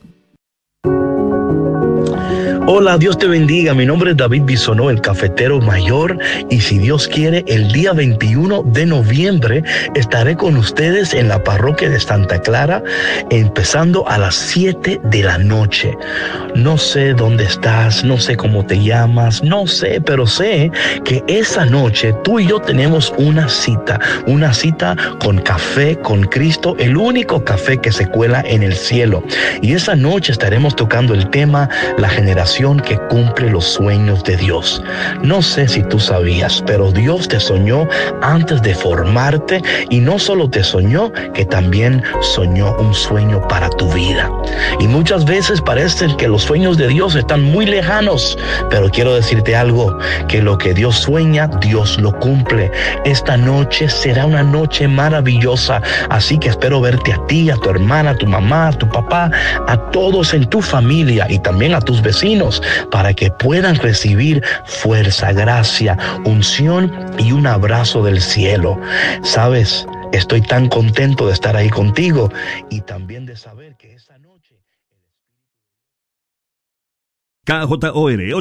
Hola, Dios te bendiga. Mi nombre es David Bisonó, el cafetero mayor, y si Dios quiere, el día 21 de noviembre estaré con ustedes en la parroquia de Santa Clara, empezando a las 7 de la noche. No sé dónde estás, no sé cómo te llamas, no sé, pero sé que esa noche tú y yo tenemos una cita con café, con Cristo, el único café que se cuela en el cielo. Y esa noche estaremos tocando el tema La generación unción que cumple los sueños de Dios. No sé si tú sabías, pero Dios te soñó antes de formarte, y no solo te soñó, que también soñó un sueño para tu vida. Y muchas veces parece que los sueños de Dios están muy lejanos, pero quiero decirte algo, que lo que Dios sueña, Dios lo cumple. Esta noche será una noche maravillosa, así que espero verte a ti, a tu hermana, a tu mamá, a tu papá, a todos en tu familia y también a tus vecinos, para que puedan recibir fuerza, gracia, unción y un abrazo del cielo. ¿Sabes? Estoy tan contento de estar ahí contigo y también de saber que esta noche... KJOR